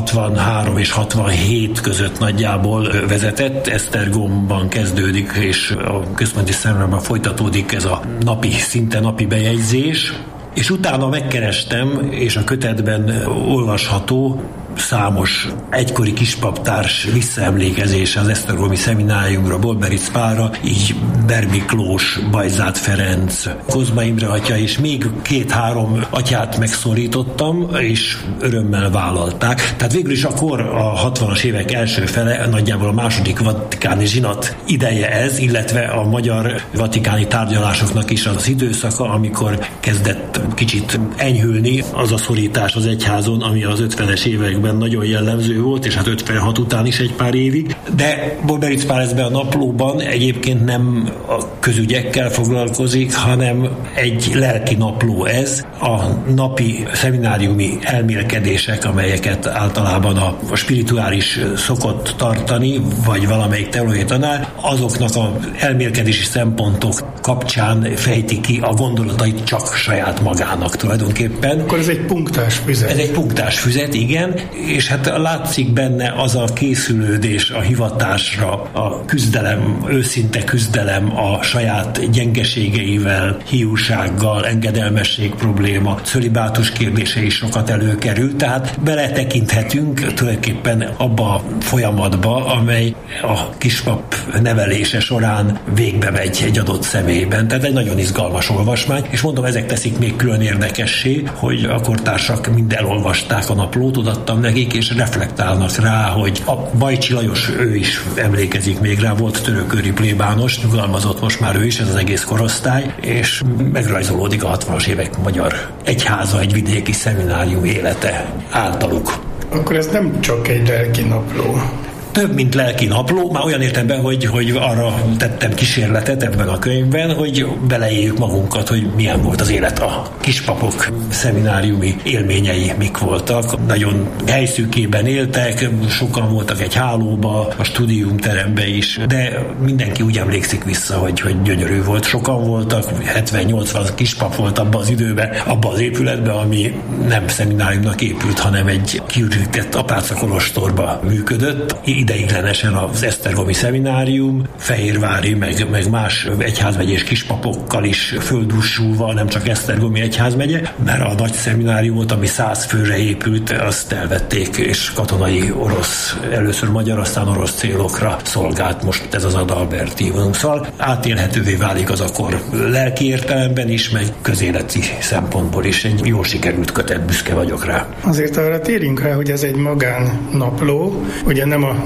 63 és 67 között nagyjából vezetett. Esztergomban kezdődik, és a Központi Szemrában folytatódik ez a szinte napi bejegyzés. És utána megkerestem, és a kötetben olvasható számos egykori kispaptárs visszaemlékezése az esztergomi szemináriumra, Bolberic Pálra, így Ber Miklós, Bajzát Ferenc, Kozma Imre atya, és még 2-3 atyát megszólítottam, és örömmel vállalták. Tehát végül is akkor a 60-as évek első fele, nagyjából a második vatikáni zsinat ideje ez, illetve a magyar vatikáni tárgyalásoknak is az időszaka, amikor kezdett kicsit enyhülni az a szorítás az egyházon, ami az 50-es években nagyon jellemző volt, és hát 56 után is egy pár évig. De Bolberic Pál ezben a naplóban egyébként nem a közügyekkel foglalkozik, hanem egy lelki napló ez, a napi szemináriumi elmélkedések, amelyeket általában a spirituális szokott tartani, vagy valamelyik teológiai tanár, azoknak az elmélkedési szempontok kapcsán fejti ki a gondolatait csak saját magának tulajdonképpen. Akkor ez egy punktás füzet. Ez egy punktás füzet, igen, és hát látszik benne az a készülődés a hivatásra, a küzdelem, őszinte küzdelem a saját gyengeségeivel, hiúsággal, engedelmesség probléma, cölibátus kérdése is sokat előkerül, tehát beletekinthetünk tulajdonképpen abba a folyamatba, amely a kispap nevelése során végbe megy egy adott személyben. Tehát egy nagyon izgalmas olvasmány, és mondom, ezek teszik még külön érdekessé, hogy a kortársak mind elolvasták a naplót, odaadtam nekik, és reflektálnak rá, hogy a Bajcsi Lajos, ő is emlékezik még rá, volt törököri plébános, nyugalmazott most már ő is, ez az egész korosztály, és megrajzolódik a 60-as évek magyar egyháza, egy vidéki szeminárium élete általuk. Akkor ez nem csak egy lelki napló. Több, mint lelki napló, már olyan értelemben, hogy arra tettem kísérletet ebben a könyvben, hogy beleéljük magunkat, hogy milyen volt az élet, a kispapok szemináriumi élményei mik voltak. Nagyon helyszűkében éltek, sokan voltak egy hálóba, a stúdiumterembe is, de mindenki úgy emlékszik vissza, hogy gyönyörű volt. Sokan voltak, 70-80 kispap volt abban az időben, abban az épületben, ami nem szemináriumnak épült, hanem egy kiürített apácakolostorba működött. Ideiglenesen az esztergomi szeminárium, fehérvári, meg más egyházmegyés kispapokkal is földúsulva, nem csak esztergomi egyházmegye, mert a nagy szemináriumot, ami 100 főre épült, azt elvették, és katonai orosz, először magyar, aztán orosz célokra szolgált most ez az Adalbertívum. Szóval átélhetővé válik az akkor lelki értelemben is, meg közéleti szempontból is egy jól sikerült kötet, büszke vagyok rá. Azért arra térjünk rá, hogy ez egy magánnapló, ugye nem a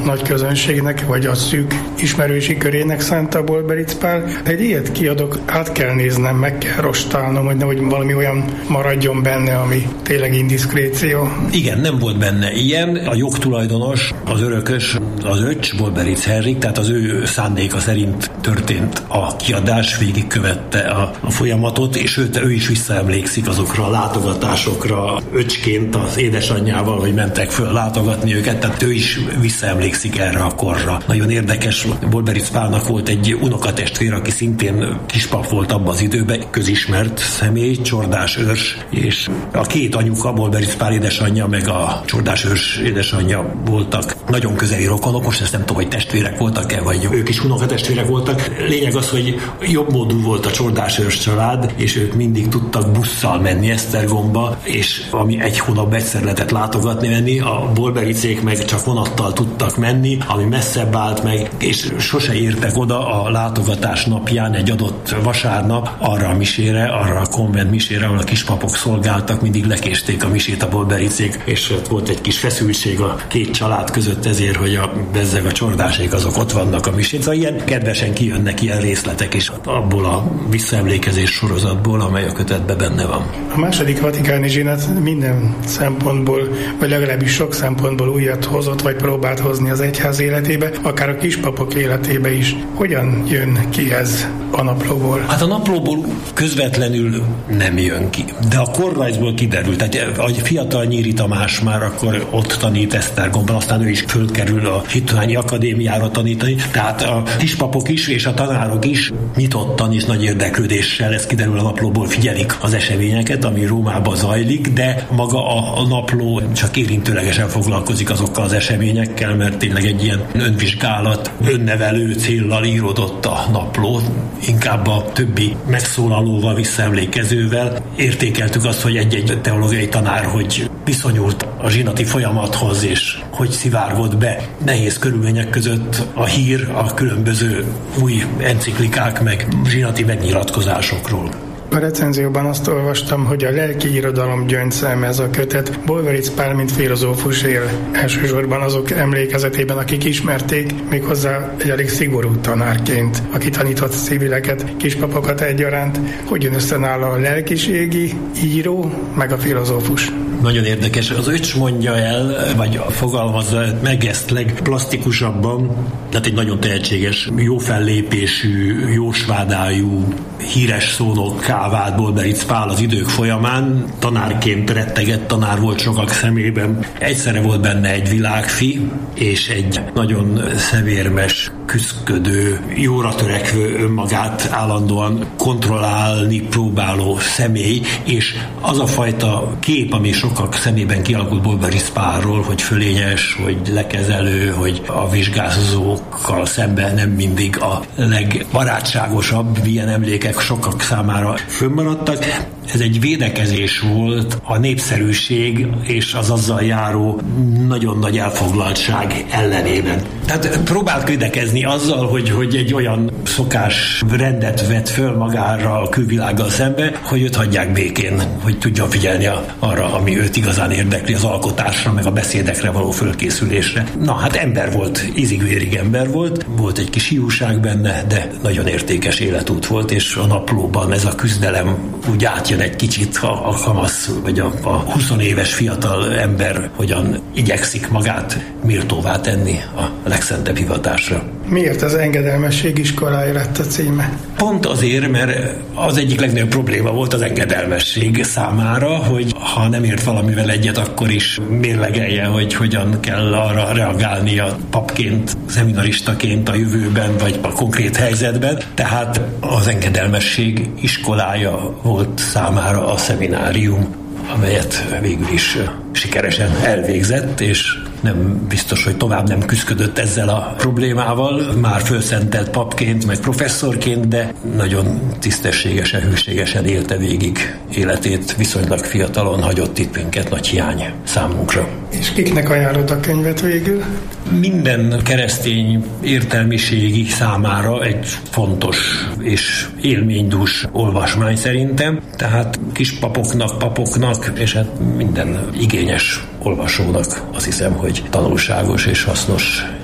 nagy közönségnek, vagy a szűk ismerősi körének szánta Bolberic Pál. Egy ilyet kiadok, át kell néznem, meg kell rostálnom, hogy nehogy valami olyan maradjon benne, ami tényleg indiszkréció. Igen, nem volt benne ilyen. A jogtulajdonos, az örökös, az öcs, Bolberic Henrik, tehát az ő szándéka szerint történt a kiadás, végigkövette a folyamatot, és ő is visszaemlékszik azokra a látogatásokra, öcsként az édesanyjával, hogy mentek föl látogatni őket, tehát ő is visszaemlékszik erre a korra. Nagyon érdekes, Bolberic Pálnak volt egy unokatestvér, aki szintén kispap volt abban az időben, közismert személy, Csordás őrs, és a két anyuka, Bolberic Pál édesanyja, meg a Csordás őrs édesanyja voltak nagyon közeli rokonok, most ezt nem tudom, hogy testvérek voltak-e, vagy ők is unokatestvérek voltak. Lényeg az, hogy jobb módú volt a Csordás őrs család, és ők mindig tudtak busszal menni Esztergomba, és ami egy hónapban egyszer lehetett menni, a Bolbericék meg csak vonattal tudtak menni, ami messzebb állt meg, és sose értek oda a látogatás napján egy adott vasárnap arra a misére, arra a konvent misére, ahol a kispapok szolgáltak, mindig lekésték a misét a Bolbericék, és volt egy kis feszültség a két család között ezért, hogy a bezzeg a Csordásék azok ott vannak a misét. Szóval ilyen kedvesen kijönnek ilyen részletek is abból a visszaemlékezés sorozatból, amely a kötetben benne van. A második vatikáni zsinat minden szempontból, vagy legalábbis sok szempontból újat hozott, vagy próbált hozni az egyház életébe, akár a kispapok életébe is. Hogyan jön ki ez a naplóból? Hát a naplóból közvetlenül nem jön ki, de a korrajzból kiderült. Tehát a fiatal Nyíri Tamás már akkor ott tanít Esztergomban, aztán ő is fölkerül a Hittuányi Akadémiára tanítani, tehát a kispapok is és a tanárok is nyitottan és nagy érdeklődéssel, ez kiderül a naplóból, figyelik az eseményeket, ami Rómában zajlik, de maga a napló csak érintőlegesen foglalkozik azokkal az eseményekkel, mert tényleg egy ilyen önvizsgálat, önnevelő céllal íródott a napló, inkább a többi megszólalóval, visszaemlékezővel. Értékeltük azt, hogy egy teológiai tanár, hogy viszonyult a zsinati folyamathoz, és hogy szivárgott be nehéz körülmények között a hír a különböző új enciklikák meg zsinati megnyilatkozásokról. A recenzióban azt olvastam, hogy a lelki irodalom gyöngyszeme ez a kötet. Bolberic Pál, mint filozófus él elsősorban azok emlékezetében, akik ismerték, méghozzá egy elég szigorú tanárként, aki tanított civileket, kispapokat egyaránt. Hogy jön össze nála a lelkiségi író, meg a filozófus? Nagyon érdekes. Az öcs mondja el, vagy fogalmazza meg ezt legplastikusabban, tehát egy nagyon tehetséges, jó fellépésű, jósvádájú, híres szónokká vált Bolberic Pál az idők folyamán. Tanárként rettegett tanár volt sokak szemében. Egyszerre volt benne egy világfi, és egy nagyon szevérmes, küszködő, jóra törekvő, önmagát állandóan kontrollálni próbáló személy, és az a fajta kép, ami sokak szemében kialakult Bolberic Pálról, hogy fölényes, hogy lekezelő, hogy a vizsgázókkal szemben nem mindig a legbarátságosabb, ilyen emlékek sokak számára fönnmaradtak. Ez egy védekezés volt a népszerűség és az azzal járó nagyon nagy elfoglaltság ellenében. Tehát próbált védekezni azzal, hogy egy olyan szokás rendet vett föl magára a külvilággal szembe, hogy őt hagyják békén, hogy tudjon figyelni arra, ami őt igazán érdekli, az alkotásra, meg a beszédekre való fölkészülésre. Na, hát ember volt, ízig-vérig ember volt, volt egy kis hiúság benne, de nagyon értékes életút volt, és a naplóban ez a küzdelem úgy átjön egy kicsit a kamasz, vagy a 20 éves fiatal ember hogyan igyekszik magát méltóvá tenni a legszentebb hivatásra. Miért az engedelmesség iskolája lett a címe? Pont azért, mert az egyik legnagyobb probléma volt az engedelmesség számára, hogy ha nem ért valamivel egyet, akkor is mérlegelje, hogy hogyan kell arra reagálni a papként, szeminaristaként a jövőben, vagy a konkrét helyzetben. Tehát az engedelmesség iskolája volt számára a szeminárium, amelyet végül is sikeresen elvégzett, és nem biztos, hogy tovább nem küszködött ezzel a problémával, már fölszentelt papként, meg professzorként, de nagyon tisztességesen, hűségesen élte végig életét, viszonylag fiatalon hagyott itt minket, nagy hiány számunkra. És kiknek ajánlod a könyvet végül? Minden keresztény értelmiségi számára egy fontos és élménydús olvasmány szerintem, tehát kispapoknak, papoknak, és hát minden igényes olvasónak azt hiszem, hogy tanulságos és hasznos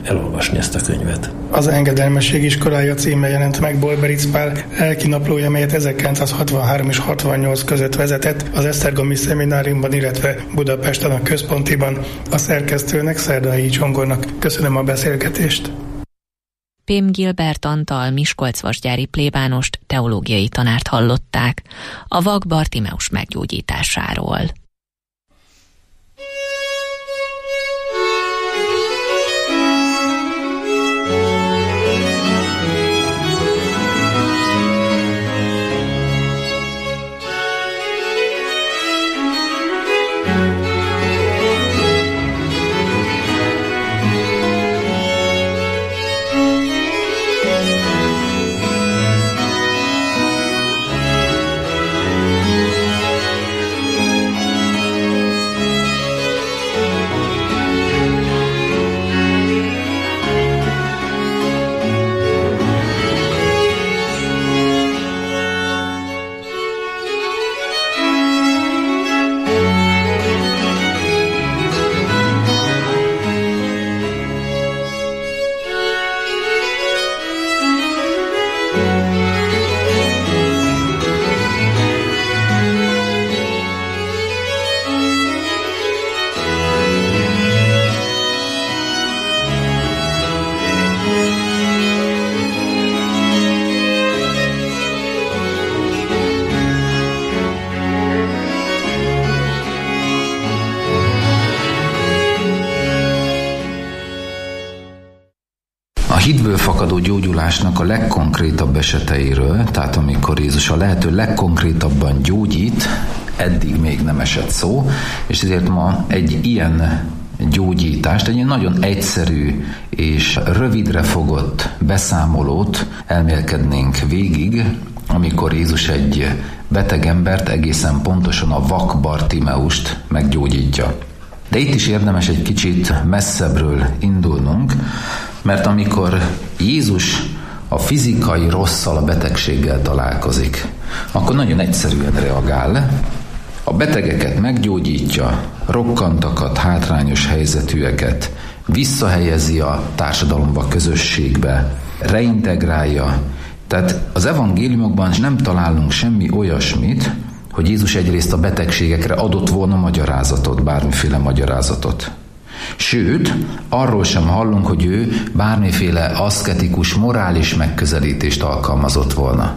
elolvasni ezt a könyvet. Az Engedelmesség iskolája címe jelent meg Bolberic Pál lelki naplója, melyet 1963 és 68 között vezetett az Esztergomi Szemináriumban, illetve Budapesten a Központiban. A szerkesztőnek, Szerdai Csongornak köszönöm a beszélgetést. Pém Gilbert Antal miskolcvasgyári plébánost, teológiai tanárt hallották a vak Bartimeus meggyógyításáról. Hitből fakadó gyógyulásnak a legkonkrétabb eseteiről, tehát amikor Jézus a lehető legkonkrétabban gyógyít, eddig még nem esett szó, és ezért ma egy ilyen gyógyítást, egy ilyen nagyon egyszerű és rövidre fogott beszámolót elmélkednénk végig, amikor Jézus egy beteg embert, egészen pontosan a vak Bartimeust meggyógyítja. De itt is érdemes egy kicsit messzebbről indulnunk, mert amikor Jézus a fizikai rosszal, a betegséggel találkozik, akkor nagyon egyszerűen reagál, a betegeket meggyógyítja, rokkantakat, hátrányos helyzetűeket, visszahelyezi a társadalomba, közösségbe, reintegrálja. Tehát az evangéliumokban nem találunk semmi olyasmit, hogy Jézus egyrészt a betegségekre adott volna magyarázatot, bármiféle magyarázatot. Sőt, arról sem hallunk, hogy ő bármiféle aszketikus, morális megközelítést alkalmazott volna,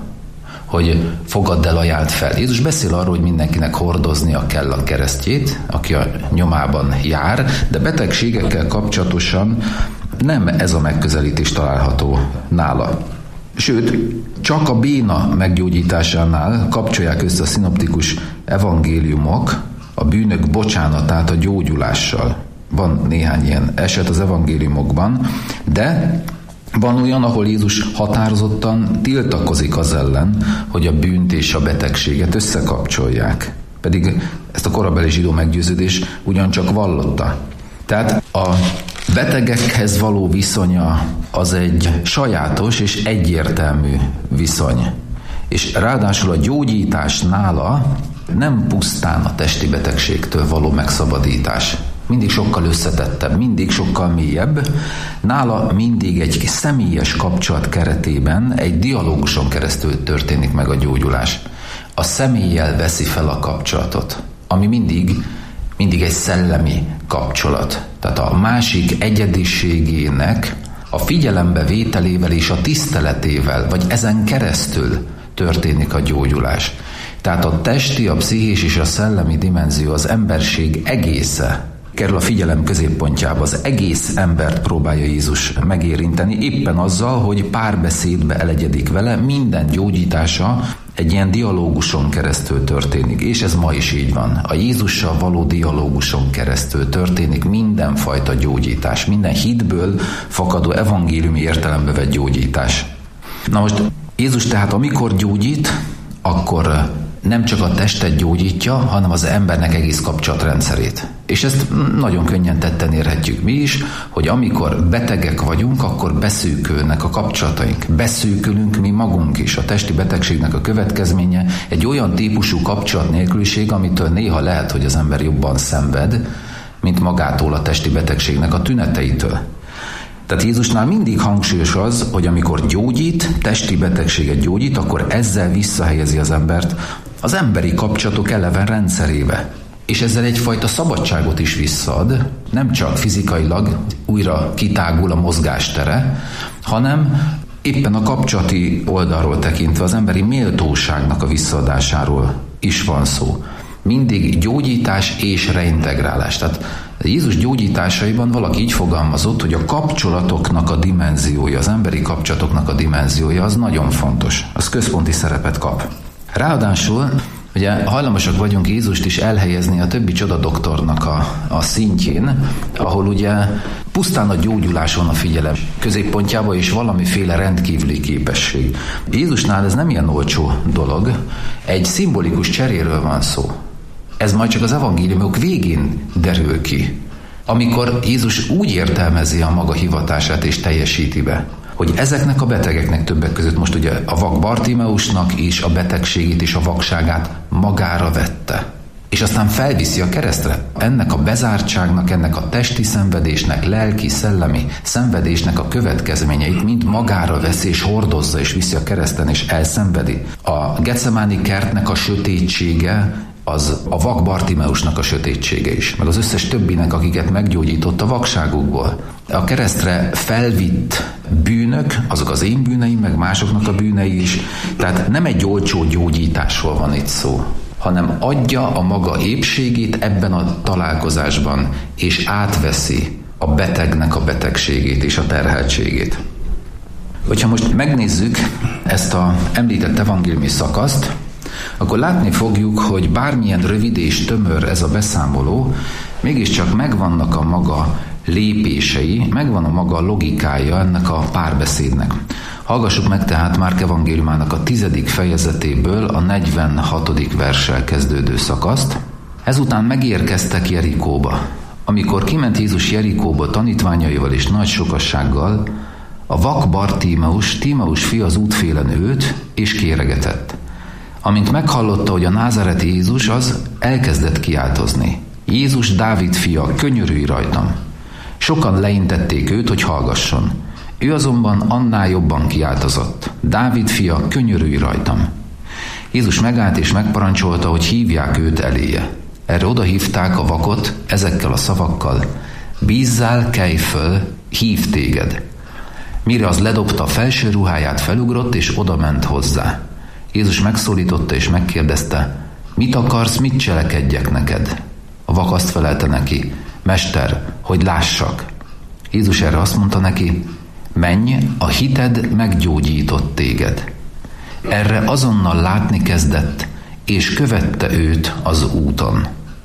hogy fogadd el, ajánld fel. Jézus beszél arról, hogy mindenkinek hordoznia kell a keresztjét, aki a nyomában jár, de betegségekkel kapcsolatosan nem ez a megközelítés található nála. Sőt, csak a béna meggyógyításánál kapcsolják össze a szinoptikus evangéliumok a bűnök bocsánatát a gyógyulással. Van néhány ilyen eset az evangéliumokban, de van olyan, ahol Jézus határozottan tiltakozik az ellen, hogy a bűnt és a betegséget összekapcsolják. Pedig ezt a korabeli zsidó meggyőződés ugyancsak vallotta. Tehát a betegekhez való viszonya az egy sajátos és egyértelmű viszony. És ráadásul a gyógyítás nála nem pusztán a testi betegségtől való megszabadítás. Mindig sokkal összetettebb, mindig sokkal mélyebb. Nála mindig egy személyes kapcsolat keretében, egy dialóguson keresztül történik meg a gyógyulás. A személlyel veszi fel a kapcsolatot, ami mindig egy szellemi kapcsolat. Tehát a másik egyediségének a figyelembe vételével és a tiszteletével, vagy ezen keresztül történik a gyógyulás. Tehát a testi, a pszichés és a szellemi dimenzió, az emberség egésze kerül a figyelem középpontjába. Az egész embert próbálja Jézus megérinteni, éppen azzal, hogy párbeszédbe elegyedik vele, minden gyógyítása egy ilyen dialóguson keresztül történik, és ez ma is így van. A Jézussal való dialóguson keresztül történik mindenfajta gyógyítás, minden hitből fakadó evangéliumi értelembe vett gyógyítás. Na most Jézus tehát amikor gyógyít, akkor nem csak a testet gyógyítja, hanem az embernek egész kapcsolatrendszerét. És ezt nagyon könnyen tetten érhetjük mi is, hogy amikor betegek vagyunk, akkor beszűkülnek a kapcsolataink. Beszűkülünk mi magunk is. A testi betegségnek a következménye egy olyan típusú kapcsolatnélküliség, amitől néha lehet, hogy az ember jobban szenved, mint magától a testi betegségnek a tüneteitől. Tehát Jézusnál mindig hangsúlyos az, hogy amikor gyógyít, testi betegséget gyógyít, akkor ezzel visszahelyezi az embert az emberi kapcsolatok eleven rendszerébe. És ezzel egyfajta szabadságot is visszaad, nem csak fizikailag újra kitágul a mozgástere, hanem éppen a kapcsolati oldalról tekintve az emberi méltóságnak a visszaadásáról is van szó. Mindig gyógyítás és reintegrálás. Tehát Jézus gyógyításaiban valaki így fogalmazott, hogy a kapcsolatoknak a dimenziója, az emberi kapcsolatoknak a dimenziója az nagyon fontos. Az központi szerepet kap. Ráadásul ugye hajlamosak vagyunk Jézust is elhelyezni a többi csodadoktornak a szintjén, ahol ugye pusztán a gyógyulás van a figyelem középpontjában, és valamiféle rendkívüli képesség. Jézusnál ez nem ilyen olcsó dolog, egy szimbolikus cseréről van szó. Ez majd csak az evangéliumok végén derül ki, amikor Jézus úgy értelmezi a maga hivatását és teljesíti be, hogy ezeknek a betegeknek többek között most ugye a vak Bartimeusnak is a betegségét és a vakságát magára vette. És aztán felviszi a keresztre. Ennek a bezártságnak, ennek a testi szenvedésnek, lelki, szellemi szenvedésnek a következményeit mind magára veszi és hordozza és viszi a kereszten és elszenvedi. A Getsemáni kertnek a sötétsége az a vak Bartimeusnak a sötétsége is, meg az összes többinek, akiket meggyógyított a vakságukból. A keresztre felvitt bűnök, azok az én bűneim, meg másoknak a bűnei is, tehát nem egy olcsó gyógyításról van itt szó, hanem adja a maga épségét ebben a találkozásban, és átveszi a betegnek a betegségét és a terheltségét. Hogyha most megnézzük ezt az említett evangéliumi szakaszt, akkor látni fogjuk, hogy bármilyen rövid és tömör ez a beszámoló, mégiscsak megvannak a maga lépései, megvan a maga logikája ennek a párbeszédnek. Hallgassuk meg tehát Márk evangéliumának a 10. fejezetéből a 46. verssel kezdődő szakaszt. Ezután megérkeztek Jerikóba. Amikor kiment Jézus Jerikóba tanítványaival és nagy sokassággal, a vak Bartimeus, Tímeus fia az útfélen ült és kéregetett. Amint meghallotta, hogy a názáreti Jézus, az elkezdett kiáltozni. Jézus, Dávid fia, könyörülj rajtam! Sokan leintették őt, hogy hallgasson. Ő azonban annál jobban kiáltozott. Dávid fia, könyörülj rajtam! Jézus megállt és megparancsolta, hogy hívják őt eléje. Erre odahívták a vakot ezekkel a szavakkal. Bízzál, kelj föl, hív téged! Mire az ledobta a felső ruháját, felugrott és odament hozzá. Jézus megszólította és megkérdezte, mit akarsz, mit cselekedjek neked? A vak azt felelte neki, Mester, hogy lássak. Jézus erre azt mondta neki, menj, a hited meggyógyított téged. Erre azonnal látni kezdett, és követte őt az úton.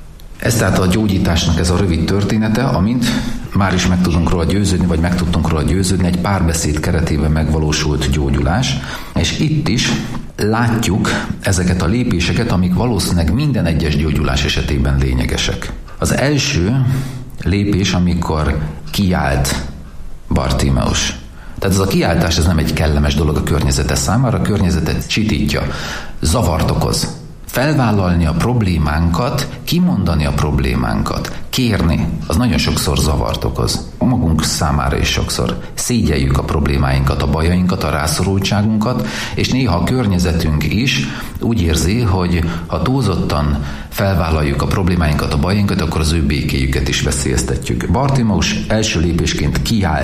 Ez tehát a gyógyításnak ez a rövid története, amint már is meg tudunk róla győződni, vagy meg tudtunk róla győződni, egy párbeszéd keretében megvalósult gyógyulás. És itt is látjuk ezeket a lépéseket, amik valószínűleg minden egyes gyógyulás esetében lényegesek. Az első lépés, amikor kiált Bartimeus. Tehát ez a kiáltás, ez nem egy kellemes dolog a környezete számára, a környezetet csitítja, zavart okoz. Felvállalni a problémánkat, kimondani a problémánkat, kérni, az nagyon sokszor zavart okoz. Magunk számára is sokszor szégyeljük a problémáinkat, a bajainkat, a rászorultságunkat, és néha a környezetünk is úgy érzi, hogy ha túlzottan felvállaljuk a problémáinkat, a bajainkat, akkor az ő békéjüket is veszélyeztetjük. Bartimeus első lépésként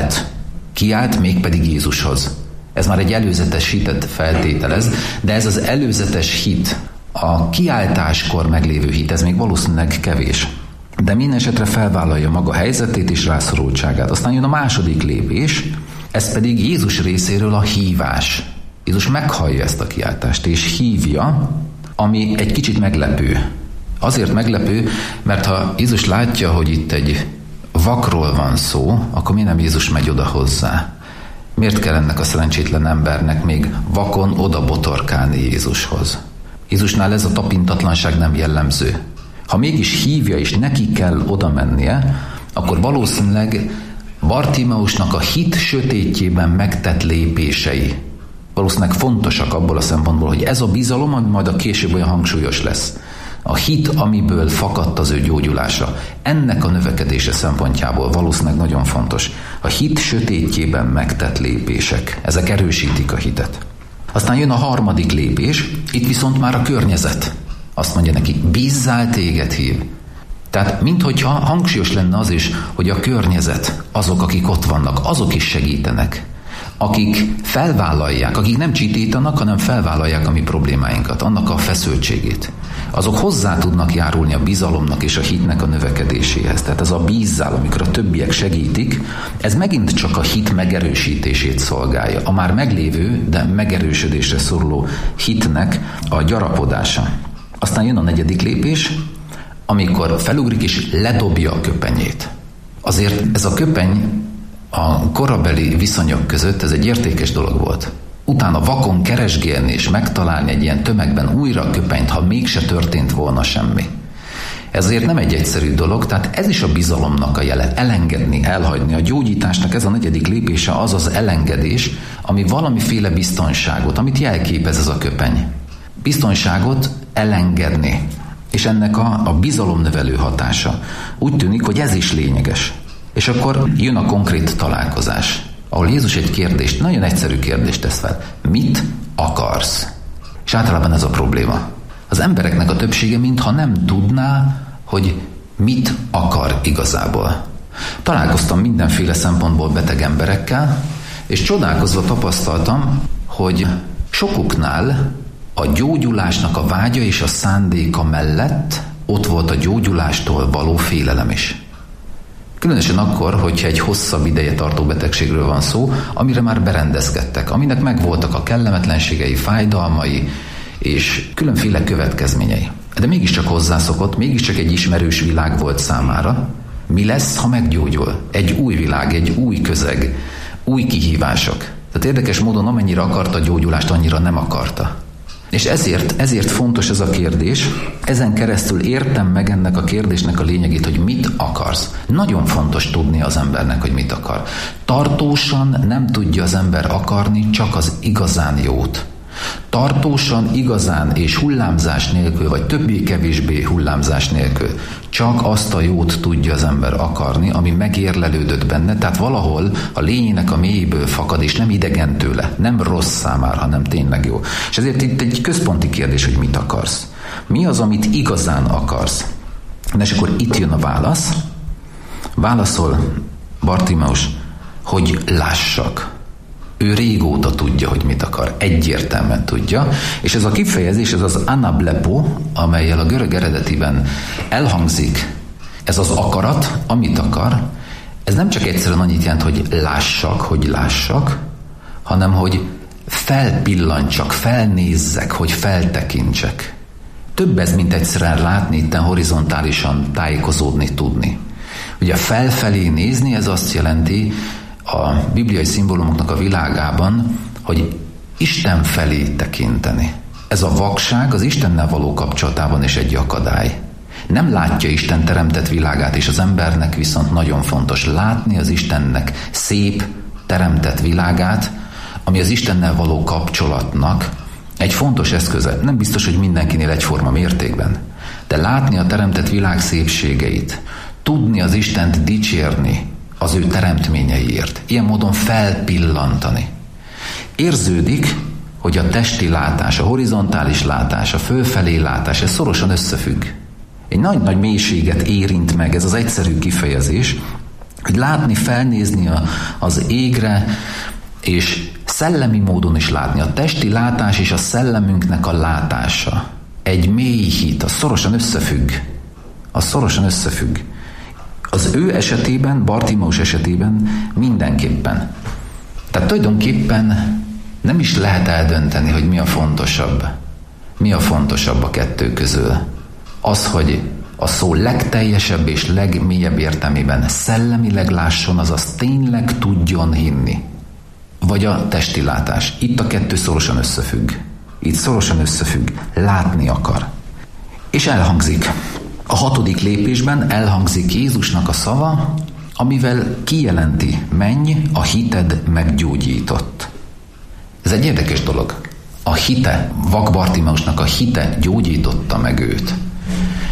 kiált mégpedig Jézushoz. Ez már egy előzetes hitet feltételez, de ez az előzetes hit, a kiáltáskor meglévő hit, ez még valószínűleg kevés. De minden esetre felvállalja maga helyzetét és rászorultságát. Aztán jön a második lépés, ez pedig Jézus részéről a hívás. Jézus meghallja ezt a kiáltást és hívja, ami egy kicsit meglepő. Azért meglepő, mert ha Jézus látja, hogy itt egy vakról van szó, akkor mi nem Jézus megy oda hozzá? Miért kell ennek a szerencsétlen embernek még vakon oda botorkálni Jézushoz? Jézusnál ez a tapintatlanság nem jellemző. Ha mégis hívja és neki kell oda mennie, akkor valószínűleg Bartimeusnak a hit sötétjében megtett lépései valószínűleg fontosak abból a szempontból, hogy ez a bizalom, ami majd a később olyan hangsúlyos lesz. A hit, amiből fakadt az ő gyógyulása, ennek a növekedése szempontjából valószínűleg nagyon fontos. A hit sötétjében megtett lépések, ezek erősítik a hitet. Aztán jön a harmadik lépés, itt viszont már a környezet. Azt mondja neki, bízzál, téged hív. Tehát minthogyha hangsúlyos lenne az is, hogy a környezet, azok, akik ott vannak, azok is segítenek. Akik felvállalják, akik nem csitítanak, hanem felvállalják a mi problémáinkat, annak a feszültségét. Azok hozzá tudnak járulni a bizalomnak és a hitnek a növekedéséhez. Tehát ez a bízzál, amikor a többiek segítik, ez megint csak a hit megerősítését szolgálja. A már meglévő, de megerősödésre szoruló hitnek a gyarapodása. Aztán jön a negyedik lépés, amikor felugrik és ledobja a köpenyét. Azért ez a köpeny a korabeli viszonyok között ez egy értékes dolog volt. Utána vakon keresgélni és megtalálni egy ilyen tömegben újra a köpenyt, ha mégse történt volna semmi. Ezért nem egy egyszerű dolog, tehát ez is a bizalomnak a jele. Elengedni, elhagyni. A gyógyításnak ez a negyedik lépése az az elengedés, ami valamiféle biztonságot, amit jelképez ez a köpeny. Biztonságot elengedni. És ennek a bizalomnövelő hatása. Úgy tűnik, hogy ez is lényeges. És akkor jön a konkrét találkozás, ahol Jézus egy kérdést, nagyon egyszerű kérdést tesz fel. Mit akarsz? És általában ez a probléma. Az embereknek a többsége mintha nem tudná, hogy mit akar igazából. Találkoztam mindenféle szempontból beteg emberekkel, és csodálkozva tapasztaltam, hogy sokuknál a gyógyulásnak a vágya és a szándéka mellett ott volt a gyógyulástól való félelem is. Különösen akkor, hogyha egy hosszabb ideje tartó betegségről van szó, amire már berendezkedtek, aminek megvoltak a kellemetlenségei, fájdalmai és különféle következményei. De mégiscsak hozzászokott, mégiscsak egy ismerős világ volt számára. Mi lesz, ha meggyógyul? Egy új világ, egy új közeg, új kihívások. Tehát érdekes módon amennyire akarta a gyógyulást, annyira nem akarta. És ezért fontos ez a kérdés, ezen keresztül értem meg ennek a kérdésnek a lényegét, hogy mit akarsz. Nagyon fontos tudni az embernek, hogy mit akar. Tartósan nem tudja az ember akarni csak az igazán jót. Tartósan, igazán és hullámzás nélkül, vagy többé-kevésbé hullámzás nélkül csak azt a jót tudja az ember akarni, ami megérlelődött benne, tehát valahol a lényének a mélyéből fakad, és nem idegen tőle, nem rossz számára, hanem tényleg jó. És ezért itt egy központi kérdés, hogy mit akarsz. Mi az, amit igazán akarsz? És akkor itt jön a válasz. Válaszol Bartimeus, hogy lássak. Ő régóta tudja, hogy mit akar. Egyértelműen tudja. És ez a kifejezés, ez az anablepo, amellyel a görög eredetiben elhangzik, ez az akarat, amit akar, ez nem csak egyszerűen annyit jelent, hogy lássak, hanem hogy felpillantsak, felnézzek, hogy feltekintsek. Több ez, mint egyszerűen látni, itten horizontálisan tájékozódni, tudni. Ugye felfelé nézni, ez azt jelenti, a bibliai szimbólumoknak a világában, hogy Isten felé tekinteni. Ez a vakság az Istennel való kapcsolatában is egy akadály. Nem látja Isten teremtett világát, és az embernek viszont nagyon fontos látni az Istennek szép, teremtett világát, ami az Istennel való kapcsolatnak egy fontos eszköze. Nem biztos, hogy mindenkinél egyforma mértékben, de látni a teremtett világ szépségeit, tudni az Istent dicsérni, az ő teremtményeiért. Ilyen módon felpillantani. Érződik, hogy a testi látás, a horizontális látás, a fölfelé látás, ez szorosan összefügg. Egy nagy-nagy mélységet érint meg ez az egyszerű kifejezés, hogy látni, felnézni az égre, és szellemi módon is látni. A testi látás és a szellemünknek a látása. Egy mély hit, az szorosan összefügg. Az ő esetében, Bartimeus esetében mindenképpen. Tehát tulajdonképpen nem is lehet eldönteni, hogy mi a fontosabb. Mi a fontosabb a kettő közül? Az, hogy a szó legteljesebb és legmélyebb értelmében szellemileg lásson, azaz tényleg tudjon hinni. Vagy a testi látás. Itt a kettő szorosan összefügg. Látni akar. És elhangzik. A 6. lépésben elhangzik Jézusnak a szava, amivel kijelenti, menj, a hited meggyógyított. Ez egy érdekes dolog. A hite, vak Bartimeusnak a hite gyógyította meg őt.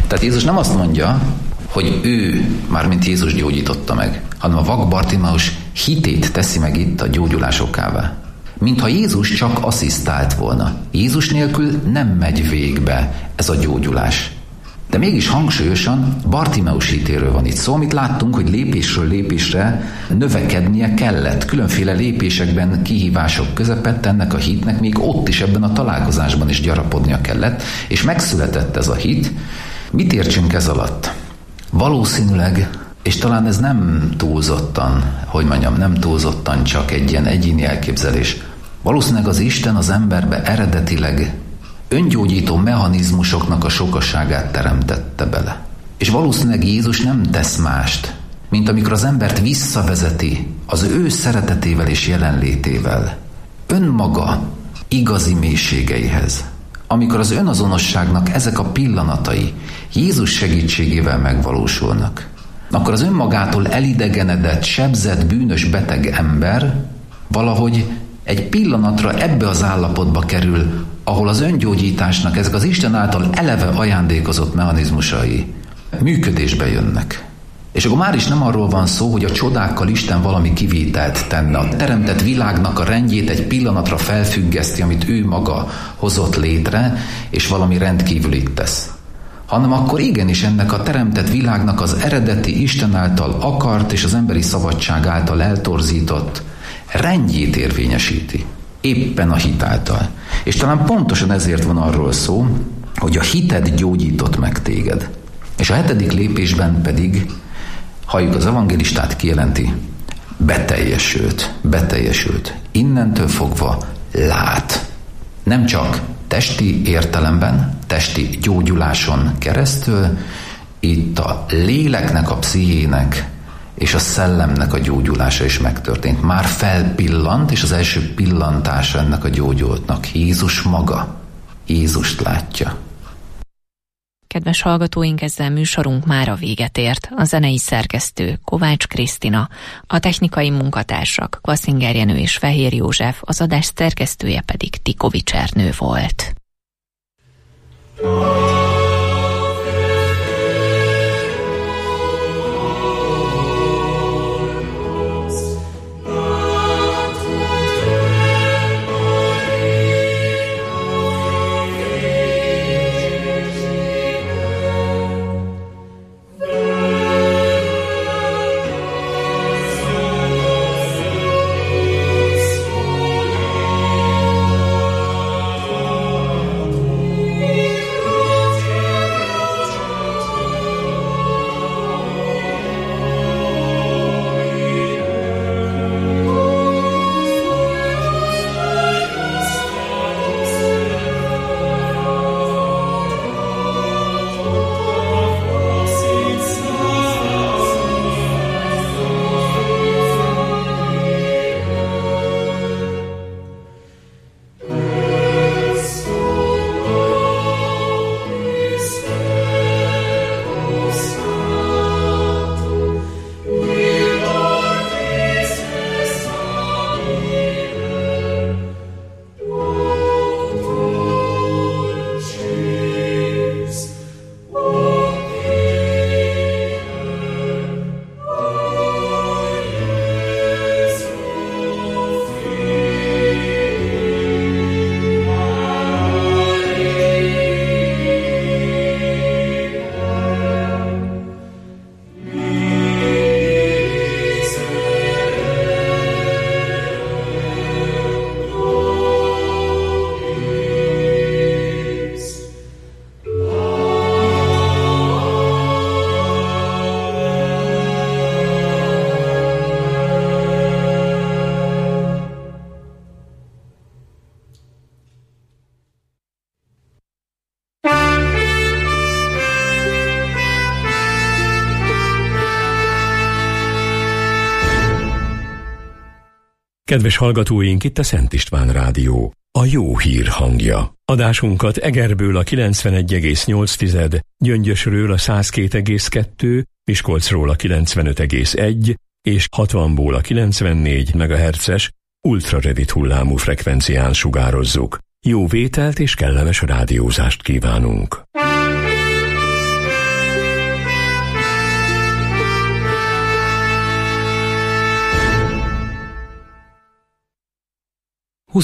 Tehát Jézus nem azt mondja, hogy ő, mármint Jézus gyógyította meg, hanem a vak Bartimeus hitét teszi meg itt a gyógyulás okává. Mintha Jézus csak asszisztált volna. Jézus nélkül nem megy végbe ez a gyógyulás. De mégis hangsúlyosan Bartimeus hitéről van itt szó, amit láttunk, hogy lépésről lépésre növekednie kellett. Különféle lépésekben, kihívások közepette ennek a hitnek még ott is, ebben a találkozásban is gyarapodnia kellett, és megszületett ez a hit. Mit értsünk ez alatt? Valószínűleg, és talán ez nem túlzottan, nem túlzottan csak egy ilyen egyéni elképzelés. Valószínűleg az Isten az emberbe eredetileg öngyógyító mechanizmusoknak a sokaságát teremtette bele. És valószínűleg Jézus nem tesz mást, mint amikor az embert visszavezeti az ő szeretetével és jelenlétével, önmaga igazi mélységeihez. Amikor az önazonosságnak ezek a pillanatai Jézus segítségével megvalósulnak, akkor az önmagától elidegenedett, sebzett, bűnös, beteg ember valahogy egy pillanatra ebbe az állapotba kerül, ahol az öngyógyításnak ezek az Isten által eleve ajándékozott mechanizmusai működésbe jönnek. És akkor már is nem arról van szó, hogy a csodákkal Isten valami kivételt tenne. A teremtett világnak a rendjét egy pillanatra felfüggeszti, amit ő maga hozott létre, és valami rendkívülit tesz. Hanem akkor igenis ennek a teremtett világnak az eredeti Isten által akart és az emberi szabadság által eltorzított rendjét érvényesíti. Éppen a hit által. És talán pontosan ezért van arról szó, hogy a hited gyógyított meg téged. És a 7. lépésben pedig, halljuk az evangélistát, kijelenti, beteljesült. Innentől fogva lát. Nem csak testi értelemben, testi gyógyuláson keresztül, itt a léleknek, a pszichének és a szellemnek a gyógyulása is megtörtént. Már felpillant, és az első pillantása ennek a gyógyultnak Jézus maga. Jézust látja. Kedves hallgatóink, ezzel műsorunk mára véget ért. A zenei szerkesztő Kovács Krisztina, a technikai munkatársak Kvaszinger Jenő és Fehér József, az adás szerkesztője pedig Tikovics Ernő volt. Kedves hallgatóink, itt a Szent István Rádió, a jó hír hangja. Adásunkat Egerből a 91,8, Gyöngyösről a 102,2, Miskolcról a 95,1 és 60-ból a 94 MHz-es ultrarövid hullámú frekvencián sugározzuk. Jó vételt és kellemes rádiózást kívánunk!